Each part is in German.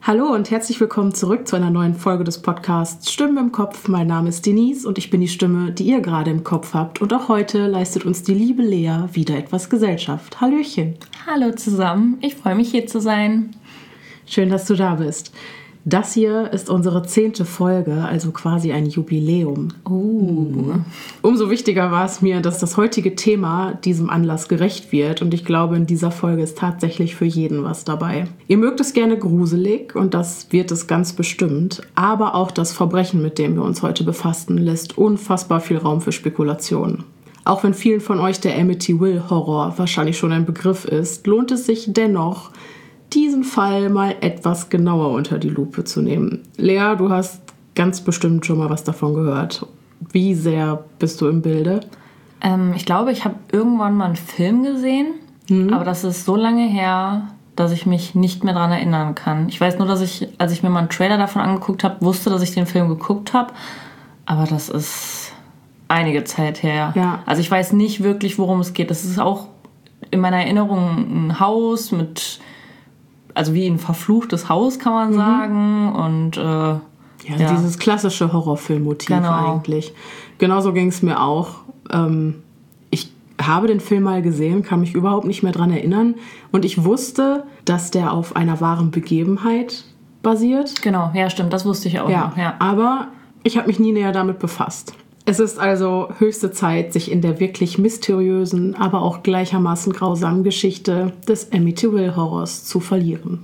Hallo und herzlich willkommen zurück zu einer neuen Folge des Podcasts Stimmen im Kopf. Mein Name ist Denise und ich bin die Stimme, die ihr gerade im Kopf habt. Und auch heute leistet uns die liebe Lea wieder etwas Gesellschaft. Hallöchen. Hallo zusammen, ich freue mich hier zu sein. Schön, dass du da bist. Das hier ist unsere 10. Folge, also quasi ein Jubiläum. Umso wichtiger war es mir, dass das heutige Thema diesem Anlass gerecht wird. Und ich glaube, in dieser Folge ist tatsächlich für jeden was dabei. Ihr mögt es gerne gruselig und das wird es ganz bestimmt. Aber auch das Verbrechen, mit dem wir uns heute befassen, lässt unfassbar viel Raum für Spekulationen. Auch wenn vielen von euch der Amityville-Horror wahrscheinlich schon ein Begriff ist, lohnt es sich dennoch, diesen Fall mal etwas genauer unter die Lupe zu nehmen. Lea, du hast ganz bestimmt schon mal was davon gehört. Wie sehr bist du im Bilde? Ich glaube, ich habe irgendwann mal einen Film gesehen, aber das ist so lange her, dass ich mich nicht mehr daran erinnern kann. Ich weiß nur, dass ich, als ich mir mal einen Trailer davon angeguckt habe, wusste, dass ich den Film geguckt habe, aber das ist einige Zeit her. Ja. Also ich weiß nicht wirklich, worum es geht. Das ist auch in meiner Erinnerung ein Haus mit... Also wie ein verfluchtes Haus, kann man sagen. Und dieses klassische Horrorfilmmotiv eigentlich. Genauso ging es mir auch. Ich habe den Film mal gesehen, kann mich überhaupt nicht mehr dran erinnern. Und ich wusste, dass der auf einer wahren Begebenheit basiert. Genau, ja stimmt, das wusste ich auch noch. Ja. Aber ich habe mich nie näher damit befasst. Es ist also höchste Zeit, sich in der wirklich mysteriösen, aber auch gleichermaßen grausamen Geschichte des Amityville-Horrors zu verlieren.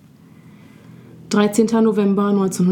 13. November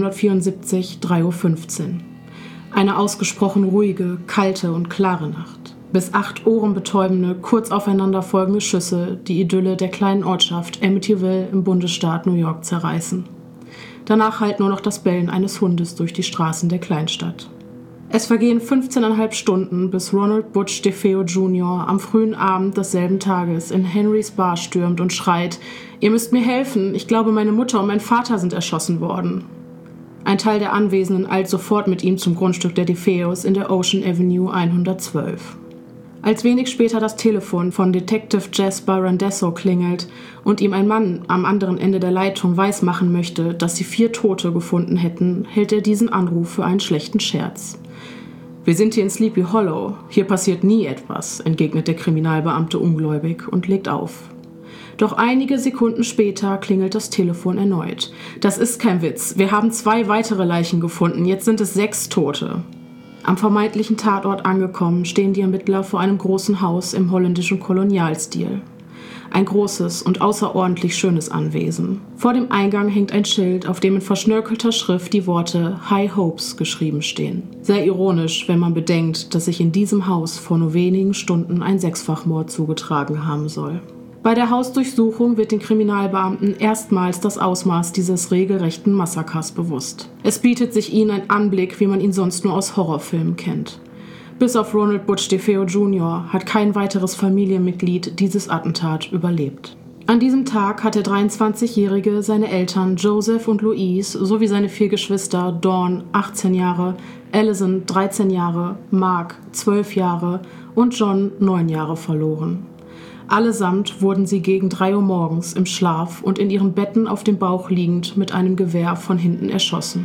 1974, 3:15 Uhr. Eine ausgesprochen ruhige, kalte und klare Nacht. Bis 8 ohrenbetäubende, kurz aufeinanderfolgende Schüsse die Idylle der kleinen Ortschaft Amityville im Bundesstaat New York zerreißen. Danach hallt nur noch das Bellen eines Hundes durch die Straßen der Kleinstadt. Es vergehen 15,5 Stunden, bis Ronald Butch DeFeo Jr. am frühen Abend desselben Tages in Henrys Bar stürmt und schreit: „Ihr müsst mir helfen, ich glaube, meine Mutter und mein Vater sind erschossen worden." Ein Teil der Anwesenden eilt sofort mit ihm zum Grundstück der DeFeos in der Ocean Avenue 112. Als wenig später das Telefon von Detective Jasper Randesso klingelt und ihm ein Mann am anderen Ende der Leitung weismachen möchte, dass sie 4 Tote gefunden hätten, hält er diesen Anruf für einen schlechten Scherz. „Wir sind hier in Sleepy Hollow. Hier passiert nie etwas", entgegnet der Kriminalbeamte ungläubig und legt auf. Doch einige Sekunden später klingelt das Telefon erneut. „Das ist kein Witz. Wir haben 2 weitere Leichen gefunden. Jetzt sind es 6 Tote." Am vermeintlichen Tatort angekommen, stehen die Ermittler vor einem großen Haus im holländischen Kolonialstil. Ein großes und außerordentlich schönes Anwesen. Vor dem Eingang hängt ein Schild, auf dem in verschnörkelter Schrift die Worte High Hopes geschrieben stehen. Sehr ironisch, wenn man bedenkt, dass sich in diesem Haus vor nur wenigen Stunden ein 6-fach-Mord zugetragen haben soll. Bei der Hausdurchsuchung wird den Kriminalbeamten erstmals das Ausmaß dieses regelrechten Massakers bewusst. Es bietet sich ihnen ein Anblick, wie man ihn sonst nur aus Horrorfilmen kennt. Bis auf Ronald Butch DeFeo Jr. hat kein weiteres Familienmitglied dieses Attentat überlebt. An diesem Tag hat der 23-Jährige seine Eltern Joseph und Louise sowie seine 4 Geschwister Dawn, 18 Jahre, Allison, 13 Jahre, Mark, 12 Jahre und John, 9 Jahre verloren. Allesamt wurden sie gegen 3 Uhr morgens im Schlaf und in ihren Betten auf dem Bauch liegend mit einem Gewehr von hinten erschossen.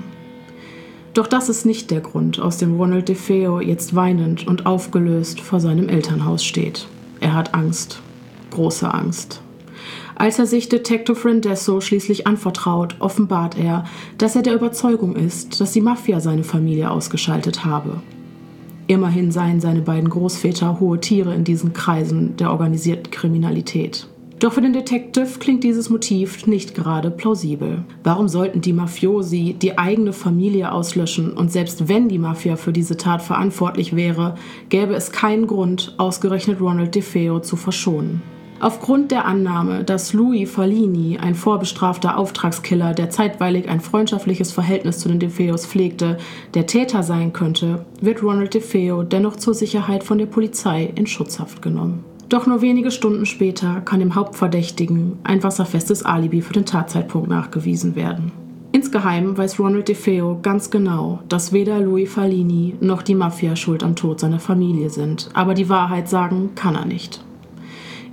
Doch das ist nicht der Grund, aus dem Ronald DeFeo jetzt weinend und aufgelöst vor seinem Elternhaus steht. Er hat Angst. Große Angst. Als er sich Detective Randesso schließlich anvertraut, offenbart er, dass er der Überzeugung ist, dass die Mafia seine Familie ausgeschaltet habe. Immerhin seien seine beiden Großväter hohe Tiere in diesen Kreisen der organisierten Kriminalität. Doch für den Detective klingt dieses Motiv nicht gerade plausibel. Warum sollten die Mafiosi die eigene Familie auslöschen und selbst wenn die Mafia für diese Tat verantwortlich wäre, gäbe es keinen Grund, ausgerechnet Ronald DeFeo zu verschonen? Aufgrund der Annahme, dass Louis Fallini, ein vorbestrafter Auftragskiller, der zeitweilig ein freundschaftliches Verhältnis zu den DeFeos pflegte, der Täter sein könnte, wird Ronald DeFeo dennoch zur Sicherheit von der Polizei in Schutzhaft genommen. Doch nur wenige Stunden später kann dem Hauptverdächtigen ein wasserfestes Alibi für den Tatzeitpunkt nachgewiesen werden. Insgeheim weiß Ronald DeFeo ganz genau, dass weder Louis Fallini noch die Mafia schuld am Tod seiner Familie sind, aber die Wahrheit sagen kann er nicht.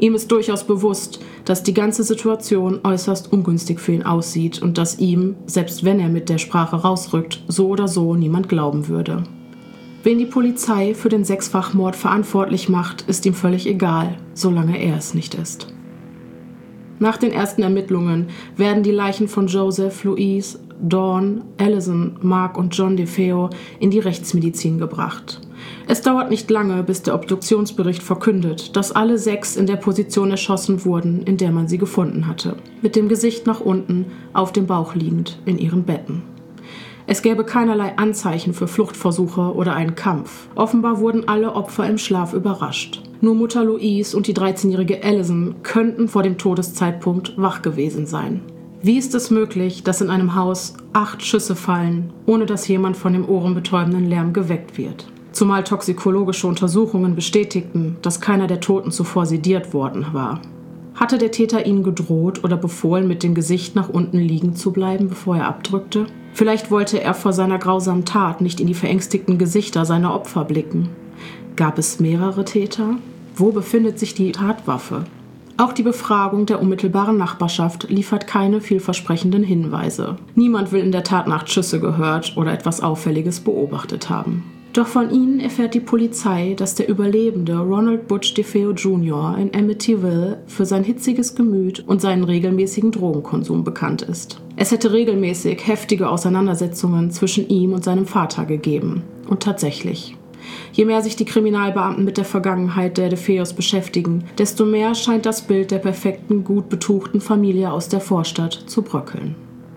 Ihm ist durchaus bewusst, dass die ganze Situation äußerst ungünstig für ihn aussieht und dass ihm, selbst wenn er mit der Sprache rausrückt, so oder so niemand glauben würde. Wen die Polizei für den 6-fach-Mord verantwortlich macht, ist ihm völlig egal, solange er es nicht ist. Nach den ersten Ermittlungen werden die Leichen von Joseph, Louise, Dawn, Allison, Mark und John DeFeo in die Rechtsmedizin gebracht. Es dauert nicht lange, bis der Obduktionsbericht verkündet, dass alle 6 in der Position erschossen wurden, in der man sie gefunden hatte, mit dem Gesicht nach unten, auf dem Bauch liegend, in ihren Betten. Es gäbe keinerlei Anzeichen für Fluchtversuche oder einen Kampf. Offenbar wurden alle Opfer im Schlaf überrascht. Nur Mutter Louise und die 13-jährige Allison könnten vor dem Todeszeitpunkt wach gewesen sein. Wie ist es möglich, dass in einem Haus 8 Schüsse fallen, ohne dass jemand von dem ohrenbetäubenden Lärm geweckt wird? Zumal toxikologische Untersuchungen bestätigten, dass keiner der Toten zuvor sediert worden war. Hatte der Täter ihnen gedroht oder befohlen, mit dem Gesicht nach unten liegen zu bleiben, bevor er abdrückte? Vielleicht wollte er vor seiner grausamen Tat nicht in die verängstigten Gesichter seiner Opfer blicken. Gab es mehrere Täter? Wo befindet sich die Tatwaffe? Auch die Befragung der unmittelbaren Nachbarschaft liefert keine vielversprechenden Hinweise. Niemand will in der Tatnacht Schüsse gehört oder etwas Auffälliges beobachtet haben. Doch von ihnen erfährt die Polizei, dass der Überlebende Ronald Butch DeFeo Jr. in Amityville für sein hitziges Gemüt und seinen regelmäßigen Drogenkonsum bekannt ist. Es hätte regelmäßig heftige Auseinandersetzungen zwischen ihm und seinem Vater gegeben. Und tatsächlich. Je mehr sich die Kriminalbeamten mit der Vergangenheit der DeFeos beschäftigen, desto mehr scheint das Bild der perfekten, gut betuchten Familie aus der Vorstadt zu bröckeln.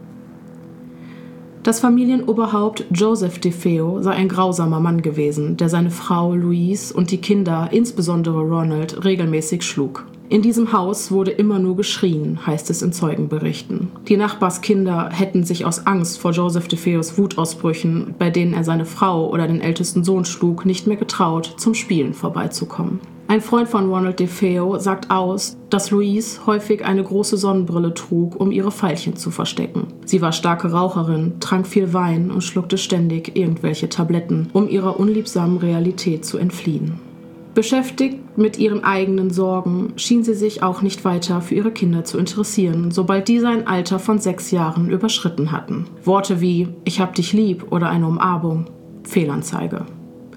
Das Familienoberhaupt Joseph DeFeo sei ein grausamer Mann gewesen, der seine Frau Louise und die Kinder, insbesondere Ronald, regelmäßig schlug. In diesem Haus wurde immer nur geschrien, heißt es in Zeugenberichten. Die Nachbarskinder hätten sich aus Angst vor Joseph DeFeos Wutausbrüchen, bei denen er seine Frau oder den ältesten Sohn schlug, nicht mehr getraut, zum Spielen vorbeizukommen. Ein Freund von Ronald DeFeo sagt aus, dass Louise häufig eine große Sonnenbrille trug, um ihre Veilchen zu verstecken. Sie war starke Raucherin, trank viel Wein und schluckte ständig irgendwelche Tabletten, um ihrer unliebsamen Realität zu entfliehen. Beschäftigt mit ihren eigenen Sorgen schien sie sich auch nicht weiter für ihre Kinder zu interessieren, sobald diese ein Alter von 6 Jahren überschritten hatten. Worte wie „Ich hab dich lieb" oder eine Umarmung. Fehlanzeige.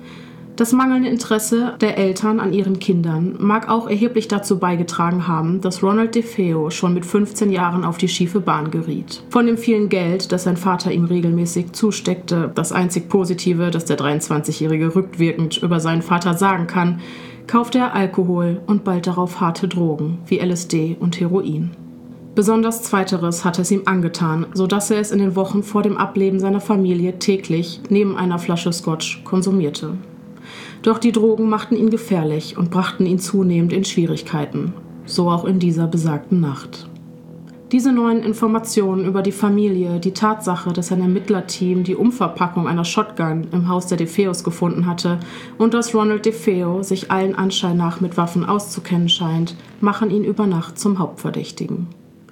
Das mangelnde Interesse der Eltern an ihren Kindern mag auch erheblich dazu beigetragen haben, dass Ronald DeFeo schon mit 15 Jahren auf die schiefe Bahn geriet. Von dem vielen Geld, das sein Vater ihm regelmäßig zusteckte, das einzig Positive, das der 23-Jährige rückwirkend über seinen Vater sagen kann, kaufte er Alkohol und bald darauf harte Drogen wie LSD und Heroin. Besonders Zweiteres hatte es ihm angetan, sodass er es in den Wochen vor dem Ableben seiner Familie täglich neben einer Flasche Scotch konsumierte. Doch die Drogen machten ihn gefährlich und brachten ihn zunehmend in Schwierigkeiten, so auch in dieser besagten Nacht. Diese neuen Informationen über die Familie, die Tatsache, dass ein Ermittlerteam die Umverpackung einer Shotgun im Haus der DeFeos gefunden hatte und dass Ronald DeFeo sich allen Anschein nach mit Waffen auszukennen scheint, machen ihn über Nacht zum Hauptverdächtigen.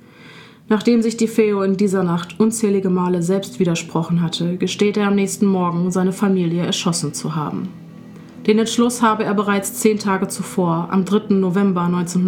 Nachdem sich DeFeo in dieser Nacht unzählige Male selbst widersprochen hatte, gesteht er am nächsten Morgen, seine Familie erschossen zu haben. Den Entschluss habe er bereits 10 Tage zuvor, am 3. November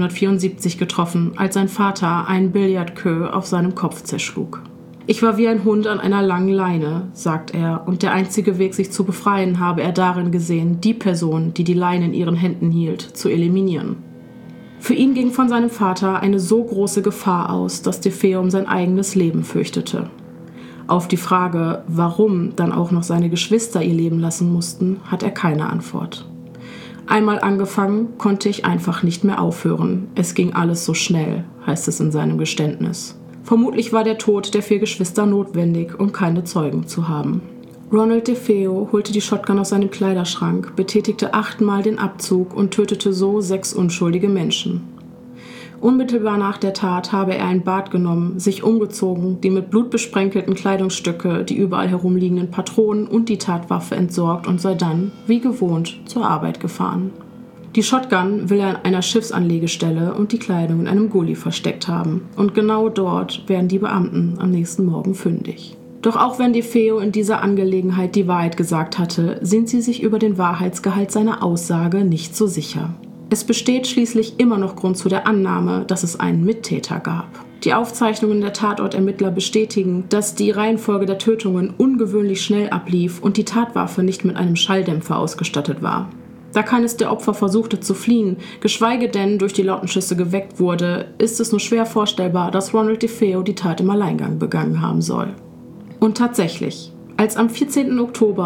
1974, getroffen, als sein Vater einen Billardqueue auf seinem Kopf zerschlug. Ich war wie ein Hund an einer langen Leine, sagt er, und der einzige Weg, sich zu befreien, habe er darin gesehen, die Person, die die Leine in ihren Händen hielt, zu eliminieren. Für ihn ging von seinem Vater eine so große Gefahr aus, dass DeFeo um sein eigenes Leben fürchtete. Auf die Frage, warum dann auch noch seine Geschwister ihr Leben lassen mussten, hat er keine Antwort. Einmal angefangen, konnte ich einfach nicht mehr aufhören. Es ging alles so schnell, heißt es in seinem Geständnis. Vermutlich war der Tod der 4 Geschwister notwendig, um keine Zeugen zu haben. Ronald DeFeo holte die Shotgun aus seinem Kleiderschrank, betätigte 8-mal den Abzug und tötete so 6 unschuldige Menschen. Unmittelbar nach der Tat habe er ein Bad genommen, sich umgezogen, die mit Blut besprenkelten Kleidungsstücke, die überall herumliegenden Patronen und die Tatwaffe entsorgt und sei dann, wie gewohnt, zur Arbeit gefahren. Die Shotgun will er an einer Schiffsanlegestelle und die Kleidung in einem Gully versteckt haben. Und genau dort werden die Beamten am nächsten Morgen fündig. Doch auch wenn DeFeo in dieser Angelegenheit die Wahrheit gesagt hatte, sind sie sich über den Wahrheitsgehalt seiner Aussage nicht so sicher. Es besteht schließlich immer noch Grund zu der Annahme, dass es einen Mittäter gab. Die Aufzeichnungen der Tatortermittler bestätigen, dass die Reihenfolge der Tötungen ungewöhnlich schnell ablief und die Tatwaffe nicht mit einem Schalldämpfer ausgestattet war. Da keines der Opfer versuchte zu fliehen, geschweige denn durch die lauten Schüsse geweckt wurde, ist es nur schwer vorstellbar, dass Ronald DeFeo die Tat im Alleingang begangen haben soll. Und tatsächlich, als am 14. Oktober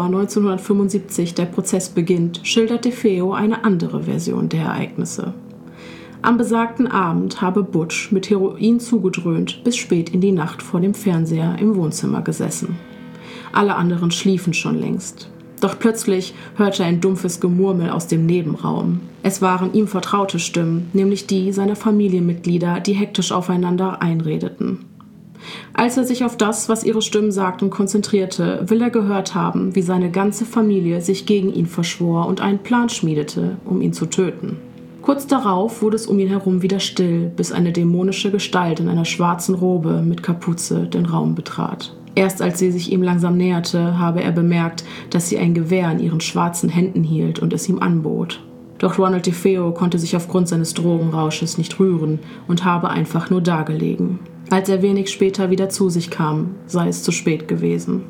1975 der Prozess beginnt, schildert DeFeo eine andere Version der Ereignisse. Am besagten Abend habe Butch mit Heroin zugedröhnt bis spät in die Nacht vor dem Fernseher im Wohnzimmer gesessen. Alle anderen schliefen schon längst. Doch plötzlich hörte er ein dumpfes Gemurmel aus dem Nebenraum. Es waren ihm vertraute Stimmen, nämlich die seiner Familienmitglieder, die hektisch aufeinander einredeten. Als er sich auf das, was ihre Stimmen sagten, konzentrierte, will er gehört haben, wie seine ganze Familie sich gegen ihn verschwor und einen Plan schmiedete, um ihn zu töten. Kurz darauf wurde es um ihn herum wieder still, bis eine dämonische Gestalt in einer schwarzen Robe mit Kapuze den Raum betrat. Erst als sie sich ihm langsam näherte, habe er bemerkt, dass sie ein Gewehr in ihren schwarzen Händen hielt und es ihm anbot. Doch Ronald DeFeo konnte sich aufgrund seines Drogenrausches nicht rühren und habe einfach nur dagelegen. Als er wenig später wieder zu sich kam, sei es zu spät gewesen.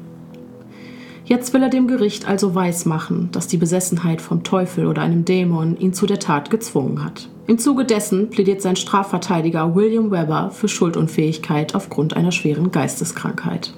Jetzt will er dem Gericht also weismachen, dass die Besessenheit vom Teufel oder einem Dämon ihn zu der Tat gezwungen hat. Im Zuge dessen plädiert sein Strafverteidiger William Weber für Schuldunfähigkeit aufgrund einer schweren Geisteskrankheit.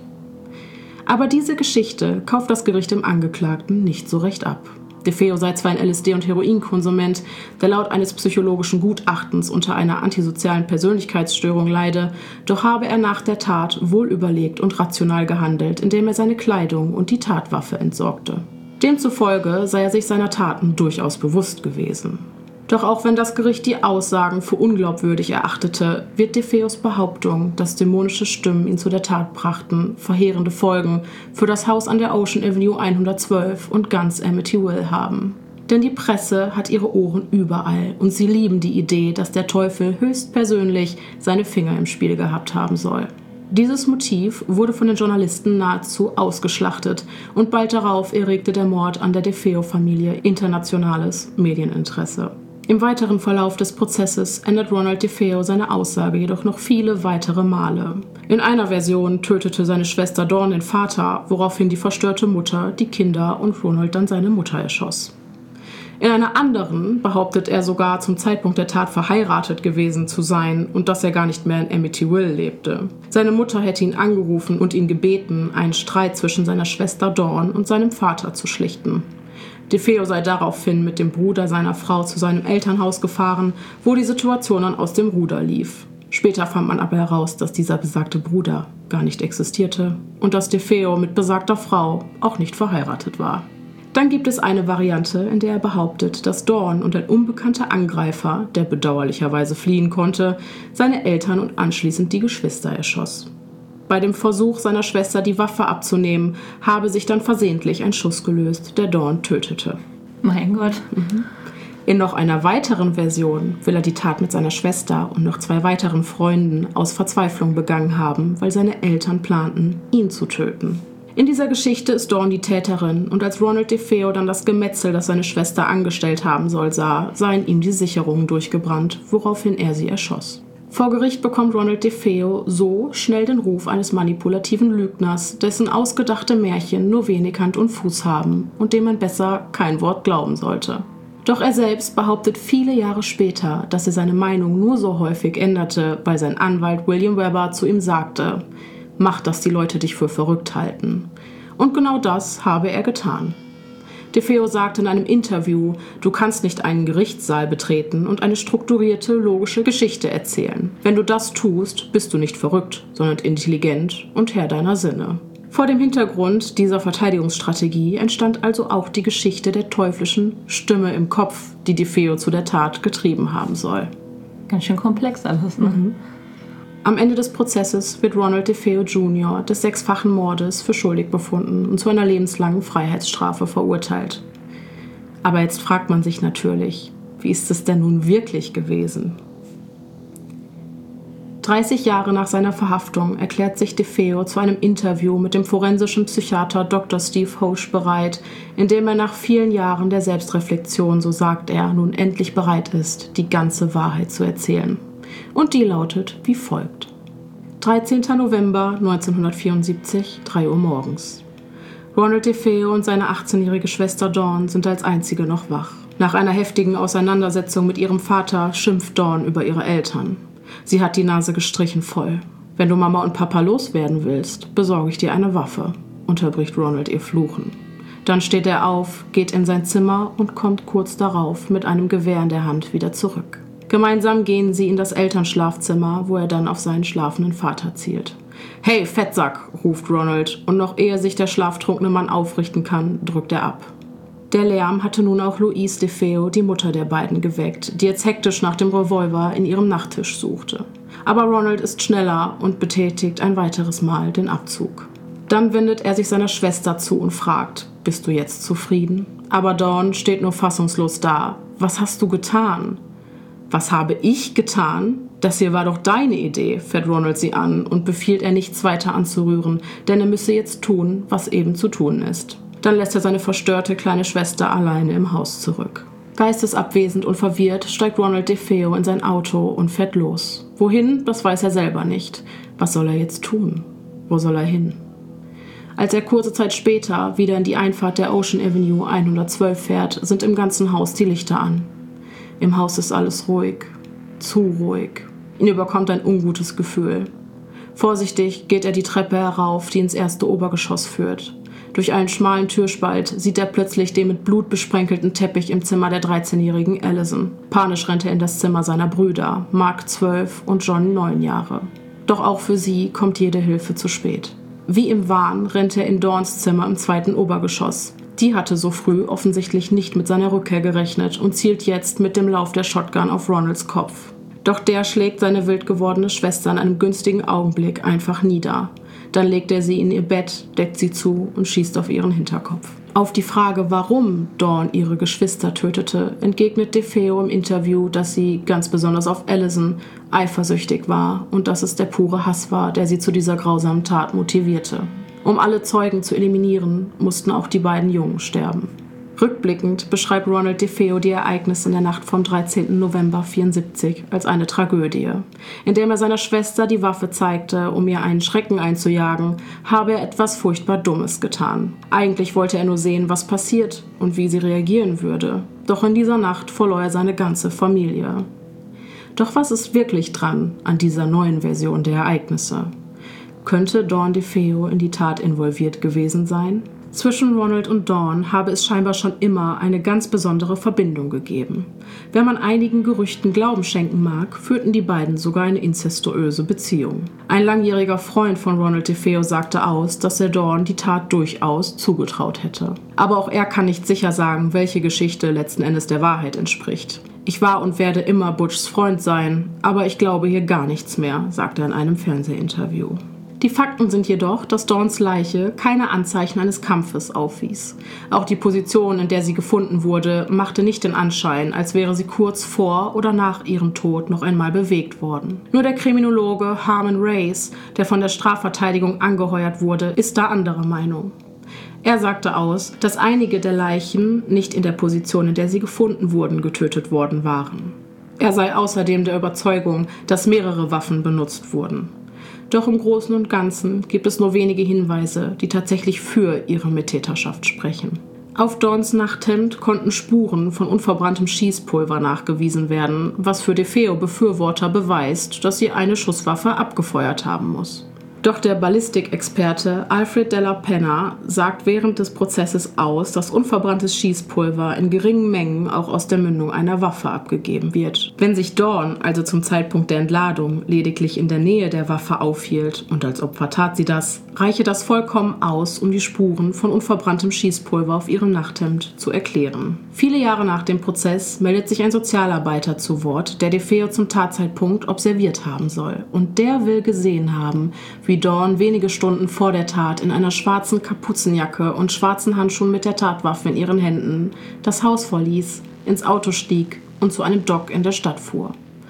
Aber diese Geschichte kauft das Gericht dem Angeklagten nicht so recht ab. DeFeo sei zwar ein LSD- und Heroinkonsument, der laut eines psychologischen Gutachtens unter einer antisozialen Persönlichkeitsstörung leide, doch habe er nach der Tat wohl überlegt und rational gehandelt, indem er seine Kleidung und die Tatwaffe entsorgte. Demzufolge sei er sich seiner Taten durchaus bewusst gewesen. Doch auch wenn das Gericht die Aussagen für unglaubwürdig erachtete, wird DeFeos Behauptung, dass dämonische Stimmen ihn zu der Tat brachten, verheerende Folgen für das Haus an der Ocean Avenue 112 und ganz Amityville haben. Denn die Presse hat ihre Ohren überall und sie lieben die Idee, dass der Teufel höchstpersönlich seine Finger im Spiel gehabt haben soll. Dieses Motiv wurde von den Journalisten nahezu ausgeschlachtet und bald darauf erregte der Mord an der DeFeo-Familie internationales Medieninteresse. Im weiteren Verlauf des Prozesses ändert Ronald DeFeo seine Aussage jedoch noch viele weitere Male. In einer Version tötete seine Schwester Dawn den Vater, woraufhin die verstörte Mutter die Kinder und Ronald dann seine Mutter erschoss. In einer anderen behauptet er sogar, zum Zeitpunkt der Tat verheiratet gewesen zu sein und dass er gar nicht mehr in Amityville lebte. Seine Mutter hätte ihn angerufen und ihn gebeten, einen Streit zwischen seiner Schwester Dawn und seinem Vater zu schlichten. DeFeo sei daraufhin mit dem Bruder seiner Frau zu seinem Elternhaus gefahren, wo die Situation dann aus dem Ruder lief. Später fand man aber heraus, dass dieser besagte Bruder gar nicht existierte und dass DeFeo mit besagter Frau auch nicht verheiratet war. Dann gibt es eine Variante, in der er behauptet, dass Dawn und ein unbekannter Angreifer, der bedauerlicherweise fliehen konnte, seine Eltern und anschließend die Geschwister erschoss. Bei dem Versuch seiner Schwester, die Waffe abzunehmen, habe sich dann versehentlich ein Schuss gelöst, der Dawn tötete. Mein Gott. In noch einer weiteren Version will er die Tat mit seiner Schwester und noch 2 weiteren Freunden aus Verzweiflung begangen haben, weil seine Eltern planten, ihn zu töten. In dieser Geschichte ist Dawn die Täterin und als Ronald DeFeo dann das Gemetzel, das seine Schwester angestellt haben soll, sah, seien ihm die Sicherungen durchgebrannt, woraufhin er sie erschoss. Vor Gericht bekommt Ronald DeFeo so schnell den Ruf eines manipulativen Lügners, dessen ausgedachte Märchen nur wenig Hand und Fuß haben und dem man besser kein Wort glauben sollte. Doch er selbst behauptet viele Jahre später, dass er seine Meinung nur so häufig änderte, weil sein Anwalt William Weber zu ihm sagte: „Mach, dass die Leute dich für verrückt halten." Und genau das habe er getan. DeFeo sagt in einem Interview: „Du kannst nicht einen Gerichtssaal betreten und eine strukturierte, logische Geschichte erzählen. Wenn du das tust, bist du nicht verrückt, sondern intelligent und Herr deiner Sinne." Vor dem Hintergrund dieser Verteidigungsstrategie entstand also auch die Geschichte der teuflischen Stimme im Kopf, die DeFeo zu der Tat getrieben haben soll. Ganz schön komplex alles, ne? Am Ende des Prozesses wird Ronald DeFeo Jr. des 6-fachen Mordes für schuldig befunden und zu einer lebenslangen Freiheitsstrafe verurteilt. Aber jetzt fragt man sich natürlich, wie ist es denn nun wirklich gewesen? 30 Jahre nach seiner Verhaftung erklärt sich DeFeo zu einem Interview mit dem forensischen Psychiater Dr. Steve Hoche bereit, in dem er nach vielen Jahren der Selbstreflexion, so sagt er, nun endlich bereit ist, die ganze Wahrheit zu erzählen. Und die lautet wie folgt. 13. November 1974, 3 Uhr morgens. Ronald DeFeo und seine 18-jährige Schwester Dawn sind als einzige noch wach. Nach einer heftigen Auseinandersetzung mit ihrem Vater schimpft Dawn über ihre Eltern. Sie hat die Nase gestrichen voll. Wenn du Mama und Papa loswerden willst, besorge ich dir eine Waffe, unterbricht Ronald ihr Fluchen. Dann steht er auf, geht in sein Zimmer und kommt kurz darauf mit einem Gewehr in der Hand wieder zurück. Gemeinsam gehen sie in das Elternschlafzimmer, wo er dann auf seinen schlafenden Vater zielt. »Hey, Fettsack«, ruft Ronald, und noch ehe sich der schlaftrunkene Mann aufrichten kann, drückt er ab. Der Lärm hatte nun auch Louise DeFeo, die Mutter der beiden, geweckt, die jetzt hektisch nach dem Revolver in ihrem Nachttisch suchte. Aber Ronald ist schneller und betätigt ein weiteres Mal den Abzug. Dann wendet er sich seiner Schwester zu und fragt, »Bist du jetzt zufrieden?« Aber Dawn steht nur fassungslos da. »Was hast du getan?« »Was habe ich getan? Das hier war doch deine Idee«, fährt Ronald sie an und befiehlt er nichts weiter anzurühren, denn er müsse jetzt tun, was eben zu tun ist. Dann lässt er seine verstörte kleine Schwester alleine im Haus zurück. Geistesabwesend und verwirrt steigt Ronald DeFeo in sein Auto und fährt los. Wohin, das weiß er selber nicht. Was soll er jetzt tun? Wo soll er hin? Als er kurze Zeit später wieder in die Einfahrt der Ocean Avenue 112 fährt, sind im ganzen Haus die Lichter an. Im Haus ist alles ruhig. Zu ruhig. Ihn überkommt ein ungutes Gefühl. Vorsichtig geht er die Treppe herauf, die ins erste Obergeschoss führt. Durch einen schmalen Türspalt sieht er plötzlich den mit Blut besprenkelten Teppich im Zimmer der 13-jährigen Allison. Panisch rennt er in das Zimmer seiner Brüder, Mark 12 und John 9 Jahre. Doch auch für sie kommt jede Hilfe zu spät. Wie im Wahn rennt er in Dawns Zimmer im 2. Obergeschoss. Die hatte so früh offensichtlich nicht mit seiner Rückkehr gerechnet und zielt jetzt mit dem Lauf der Shotgun auf Ronalds Kopf. Doch der schlägt seine wild gewordene Schwester in einem günstigen Augenblick einfach nieder. Dann legt er sie in ihr Bett, deckt sie zu und schießt auf ihren Hinterkopf. Auf die Frage, warum Dawn ihre Geschwister tötete, entgegnet DeFeo im Interview, dass sie, ganz besonders auf Allison, eifersüchtig war und dass es der pure Hass war, der sie zu dieser grausamen Tat motivierte. Um alle Zeugen zu eliminieren, mussten auch die beiden Jungen sterben. Rückblickend beschreibt Ronald DeFeo die Ereignisse in der Nacht vom 13. November 1974 als eine Tragödie. Indem er seiner Schwester die Waffe zeigte, um ihr einen Schrecken einzujagen, habe er etwas furchtbar Dummes getan. Eigentlich wollte er nur sehen, was passiert und wie sie reagieren würde. Doch in dieser Nacht verlor er seine ganze Familie. Doch was ist wirklich dran an dieser neuen Version der Ereignisse? Könnte Dawn DeFeo in die Tat involviert gewesen sein? Zwischen Ronald und Dawn habe es scheinbar schon immer eine ganz besondere Verbindung gegeben. Wenn man einigen Gerüchten Glauben schenken mag, führten die beiden sogar eine inzestuöse Beziehung. Ein langjähriger Freund von Ronald DeFeo sagte aus, dass er Dawn die Tat durchaus zugetraut hätte. Aber auch er kann nicht sicher sagen, welche Geschichte letzten Endes der Wahrheit entspricht. »Ich war und werde immer Butchs Freund sein, aber ich glaube hier gar nichts mehr«, sagte er in einem Fernsehinterview. Die Fakten sind jedoch, dass Dawns Leiche keine Anzeichen eines Kampfes aufwies. Auch die Position, in der sie gefunden wurde, machte nicht den Anschein, als wäre sie kurz vor oder nach ihrem Tod noch einmal bewegt worden. Nur der Kriminologe Harmon Race, der von der Strafverteidigung angeheuert wurde, ist da anderer Meinung. Er sagte aus, dass einige der Leichen nicht in der Position, in der sie gefunden wurden, getötet worden waren. Er sei außerdem der Überzeugung, dass mehrere Waffen benutzt wurden. Doch im Großen und Ganzen gibt es nur wenige Hinweise, die tatsächlich für ihre Mittäterschaft sprechen. Auf Dawns Nachthemd konnten Spuren von unverbranntem Schießpulver nachgewiesen werden, was für DeFeo-Befürworter beweist, dass sie eine Schusswaffe abgefeuert haben muss. Doch der Ballistikexperte Alfred Della Penna sagt während des Prozesses aus, dass unverbranntes Schießpulver in geringen Mengen auch aus der Mündung einer Waffe abgegeben wird. Wenn sich Dawn also zum Zeitpunkt der Entladung lediglich in der Nähe der Waffe aufhielt, und als Opfer tat sie das, reiche das vollkommen aus, um die Spuren von unverbranntem Schießpulver auf ihrem Nachthemd zu erklären. Viele Jahre nach dem Prozess meldet sich ein Sozialarbeiter zu Wort, der DeFeo zum Tatzeitpunkt observiert haben soll. Und der will gesehen haben, wie Dawn wenige Stunden vor der Tat in einer schwarzen Kapuzenjacke und schwarzen Handschuhen mit der Tatwaffe in ihren Händen das Haus verließ, ins Auto stieg und zu einem Dock in der Stadt fuhr.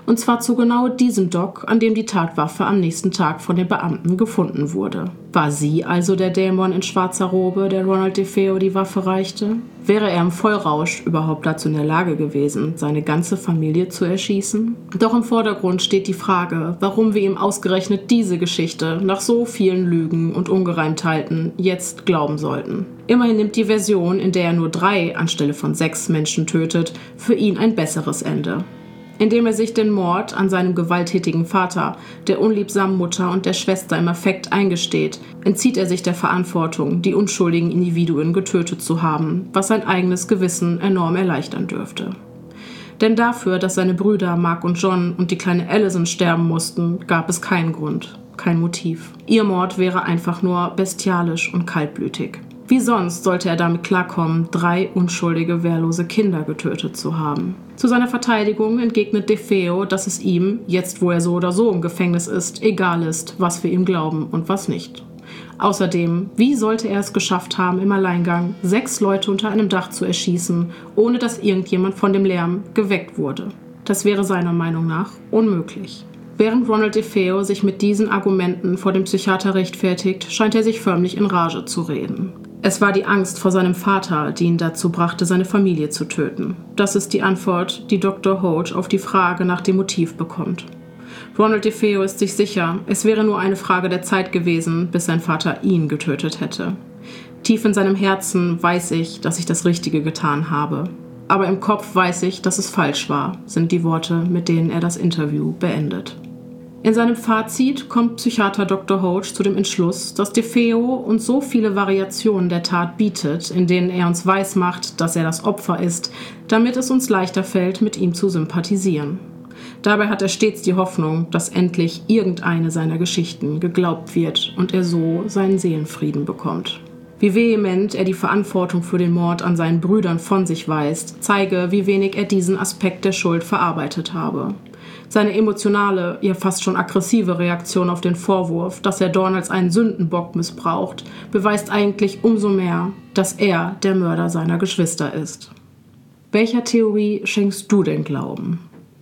Und zwar zu genau diesem Dock, an dem die Tatwaffe am nächsten Tag von den Beamten gefunden wurde. War sie also der Dämon in schwarzer Robe, der Ronald DeFeo die Waffe reichte? Wäre er im Vollrausch überhaupt dazu in der Lage gewesen, seine ganze Familie zu erschießen? Doch im Vordergrund steht die Frage, warum wir ihm ausgerechnet diese Geschichte nach so vielen Lügen und Ungereimtheiten jetzt glauben sollten. Immerhin nimmt die Version, in der er nur 3 anstelle von 6 Menschen tötet, für ihn ein besseres Ende. Indem er sich den Mord an seinem gewalttätigen Vater, der unliebsamen Mutter und der Schwester im Affekt eingesteht, entzieht er sich der Verantwortung, die unschuldigen Individuen getötet zu haben, was sein eigenes Gewissen enorm erleichtern dürfte. Denn dafür, dass seine Brüder Mark und John und die kleine Allison sterben mussten, gab es keinen Grund, kein Motiv. Ihr Mord wäre einfach nur bestialisch und kaltblütig. Wie sonst sollte er damit klarkommen, 3 unschuldige, wehrlose Kinder getötet zu haben? Zu seiner Verteidigung entgegnet DeFeo, dass es ihm, jetzt wo er so oder so im Gefängnis ist, egal ist, was wir ihm glauben und was nicht. Außerdem, wie sollte er es geschafft haben, im Alleingang 6 Leute unter einem Dach zu erschießen, ohne dass irgendjemand von dem Lärm geweckt wurde? Das wäre seiner Meinung nach unmöglich. Während Ronald DeFeo sich mit diesen Argumenten vor dem Psychiater rechtfertigt, scheint er sich förmlich in Rage zu reden. Es war die Angst vor seinem Vater, die ihn dazu brachte, seine Familie zu töten. Das ist die Antwort, die Dr. Hoge auf die Frage nach dem Motiv bekommt. Ronald DeFeo ist sich sicher, es wäre nur eine Frage der Zeit gewesen, bis sein Vater ihn getötet hätte. Tief in seinem Herzen weiß ich, dass ich das Richtige getan habe. Aber im Kopf weiß ich, dass es falsch war, sind die Worte, mit denen er das Interview beendet. In seinem Fazit kommt Psychiater Dr. Hoge zu dem Entschluss, dass DeFeo uns so viele Variationen der Tat bietet, in denen er uns weismacht, dass er das Opfer ist, damit es uns leichter fällt, mit ihm zu sympathisieren. Dabei hat er stets die Hoffnung, dass endlich irgendeine seiner Geschichten geglaubt wird und er so seinen Seelenfrieden bekommt. Wie vehement er die Verantwortung für den Mord an seinen Brüdern von sich weist, zeige, wie wenig er diesen Aspekt der Schuld verarbeitet habe. Seine emotionale, ja fast schon aggressive Reaktion auf den Vorwurf, dass er Dawn als einen Sündenbock missbraucht, beweist eigentlich umso mehr, dass er der Mörder seiner Geschwister ist. Welcher Theorie schenkst du denn Glauben?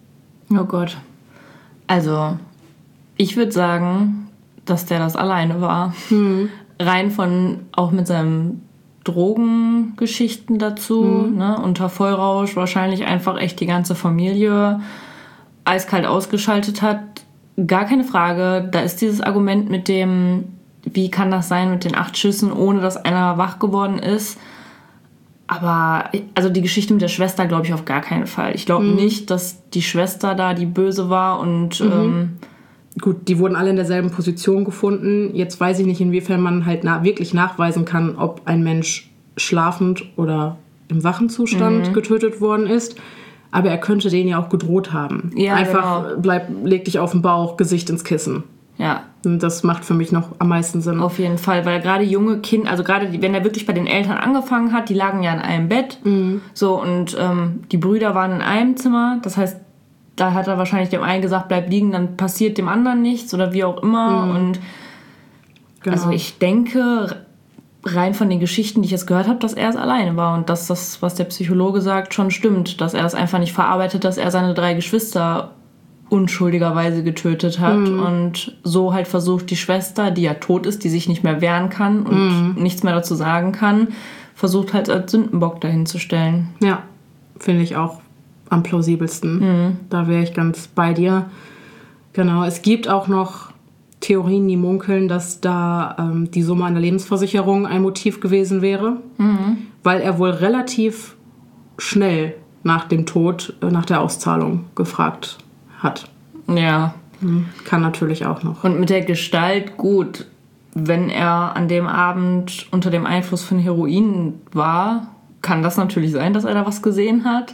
Oh Gott. Also, ich würde sagen, dass der das alleine war. Rein von, auch mit seinen Drogengeschichten dazu, ne, unter Vollrausch wahrscheinlich einfach echt die ganze Familie eiskalt ausgeschaltet hat. Gar keine Frage. Da ist dieses Argument mit dem, wie kann das sein mit den 8 Schüssen, ohne dass einer wach geworden ist. Aber also die Geschichte mit der Schwester glaube ich auf gar keinen Fall. Ich glaube nicht, dass die Schwester da die Böse war und gut, die wurden alle in derselben Position gefunden. Jetzt weiß ich nicht, inwiefern man halt wirklich nachweisen kann, ob ein Mensch schlafend oder im wachen Zustand getötet worden ist. Aber er könnte denen ja auch gedroht haben. Ja, einfach genau. Leg dich auf den Bauch, Gesicht ins Kissen. Ja. Und das macht für mich noch am meisten Sinn. Auf jeden Fall, weil gerade junge Kinder, also gerade wenn er wirklich bei den Eltern angefangen hat, die lagen ja in einem Bett. So, und die Brüder waren in einem Zimmer. Das heißt, da hat er wahrscheinlich dem einen gesagt, bleib liegen, dann passiert dem anderen nichts oder wie auch immer. Und genau. Also ich denke, rein von den Geschichten, die ich jetzt gehört habe, dass er es alleine war und dass das, was der Psychologe sagt, schon stimmt. Dass er das einfach nicht verarbeitet, dass er seine 3 Geschwister unschuldigerweise getötet hat und so halt versucht, die Schwester, die ja tot ist, die sich nicht mehr wehren kann und nichts mehr dazu sagen kann, versucht halt als Sündenbock dahin zu stellen. Ja, finde ich auch am plausibelsten. Da wäre ich ganz bei dir. Genau, es gibt auch noch Theorien, die munkeln, dass da die Summe einer Lebensversicherung ein Motiv gewesen wäre, weil er wohl relativ schnell nach dem Tod, nach der Auszahlung gefragt hat. Ja. Kann natürlich auch noch. Und mit der Gestalt, gut, wenn er an dem Abend unter dem Einfluss von Heroin war, kann das natürlich sein, dass er da was gesehen hat.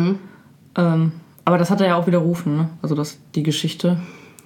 Aber das hat er ja auch widerrufen, ne? Also die Geschichte.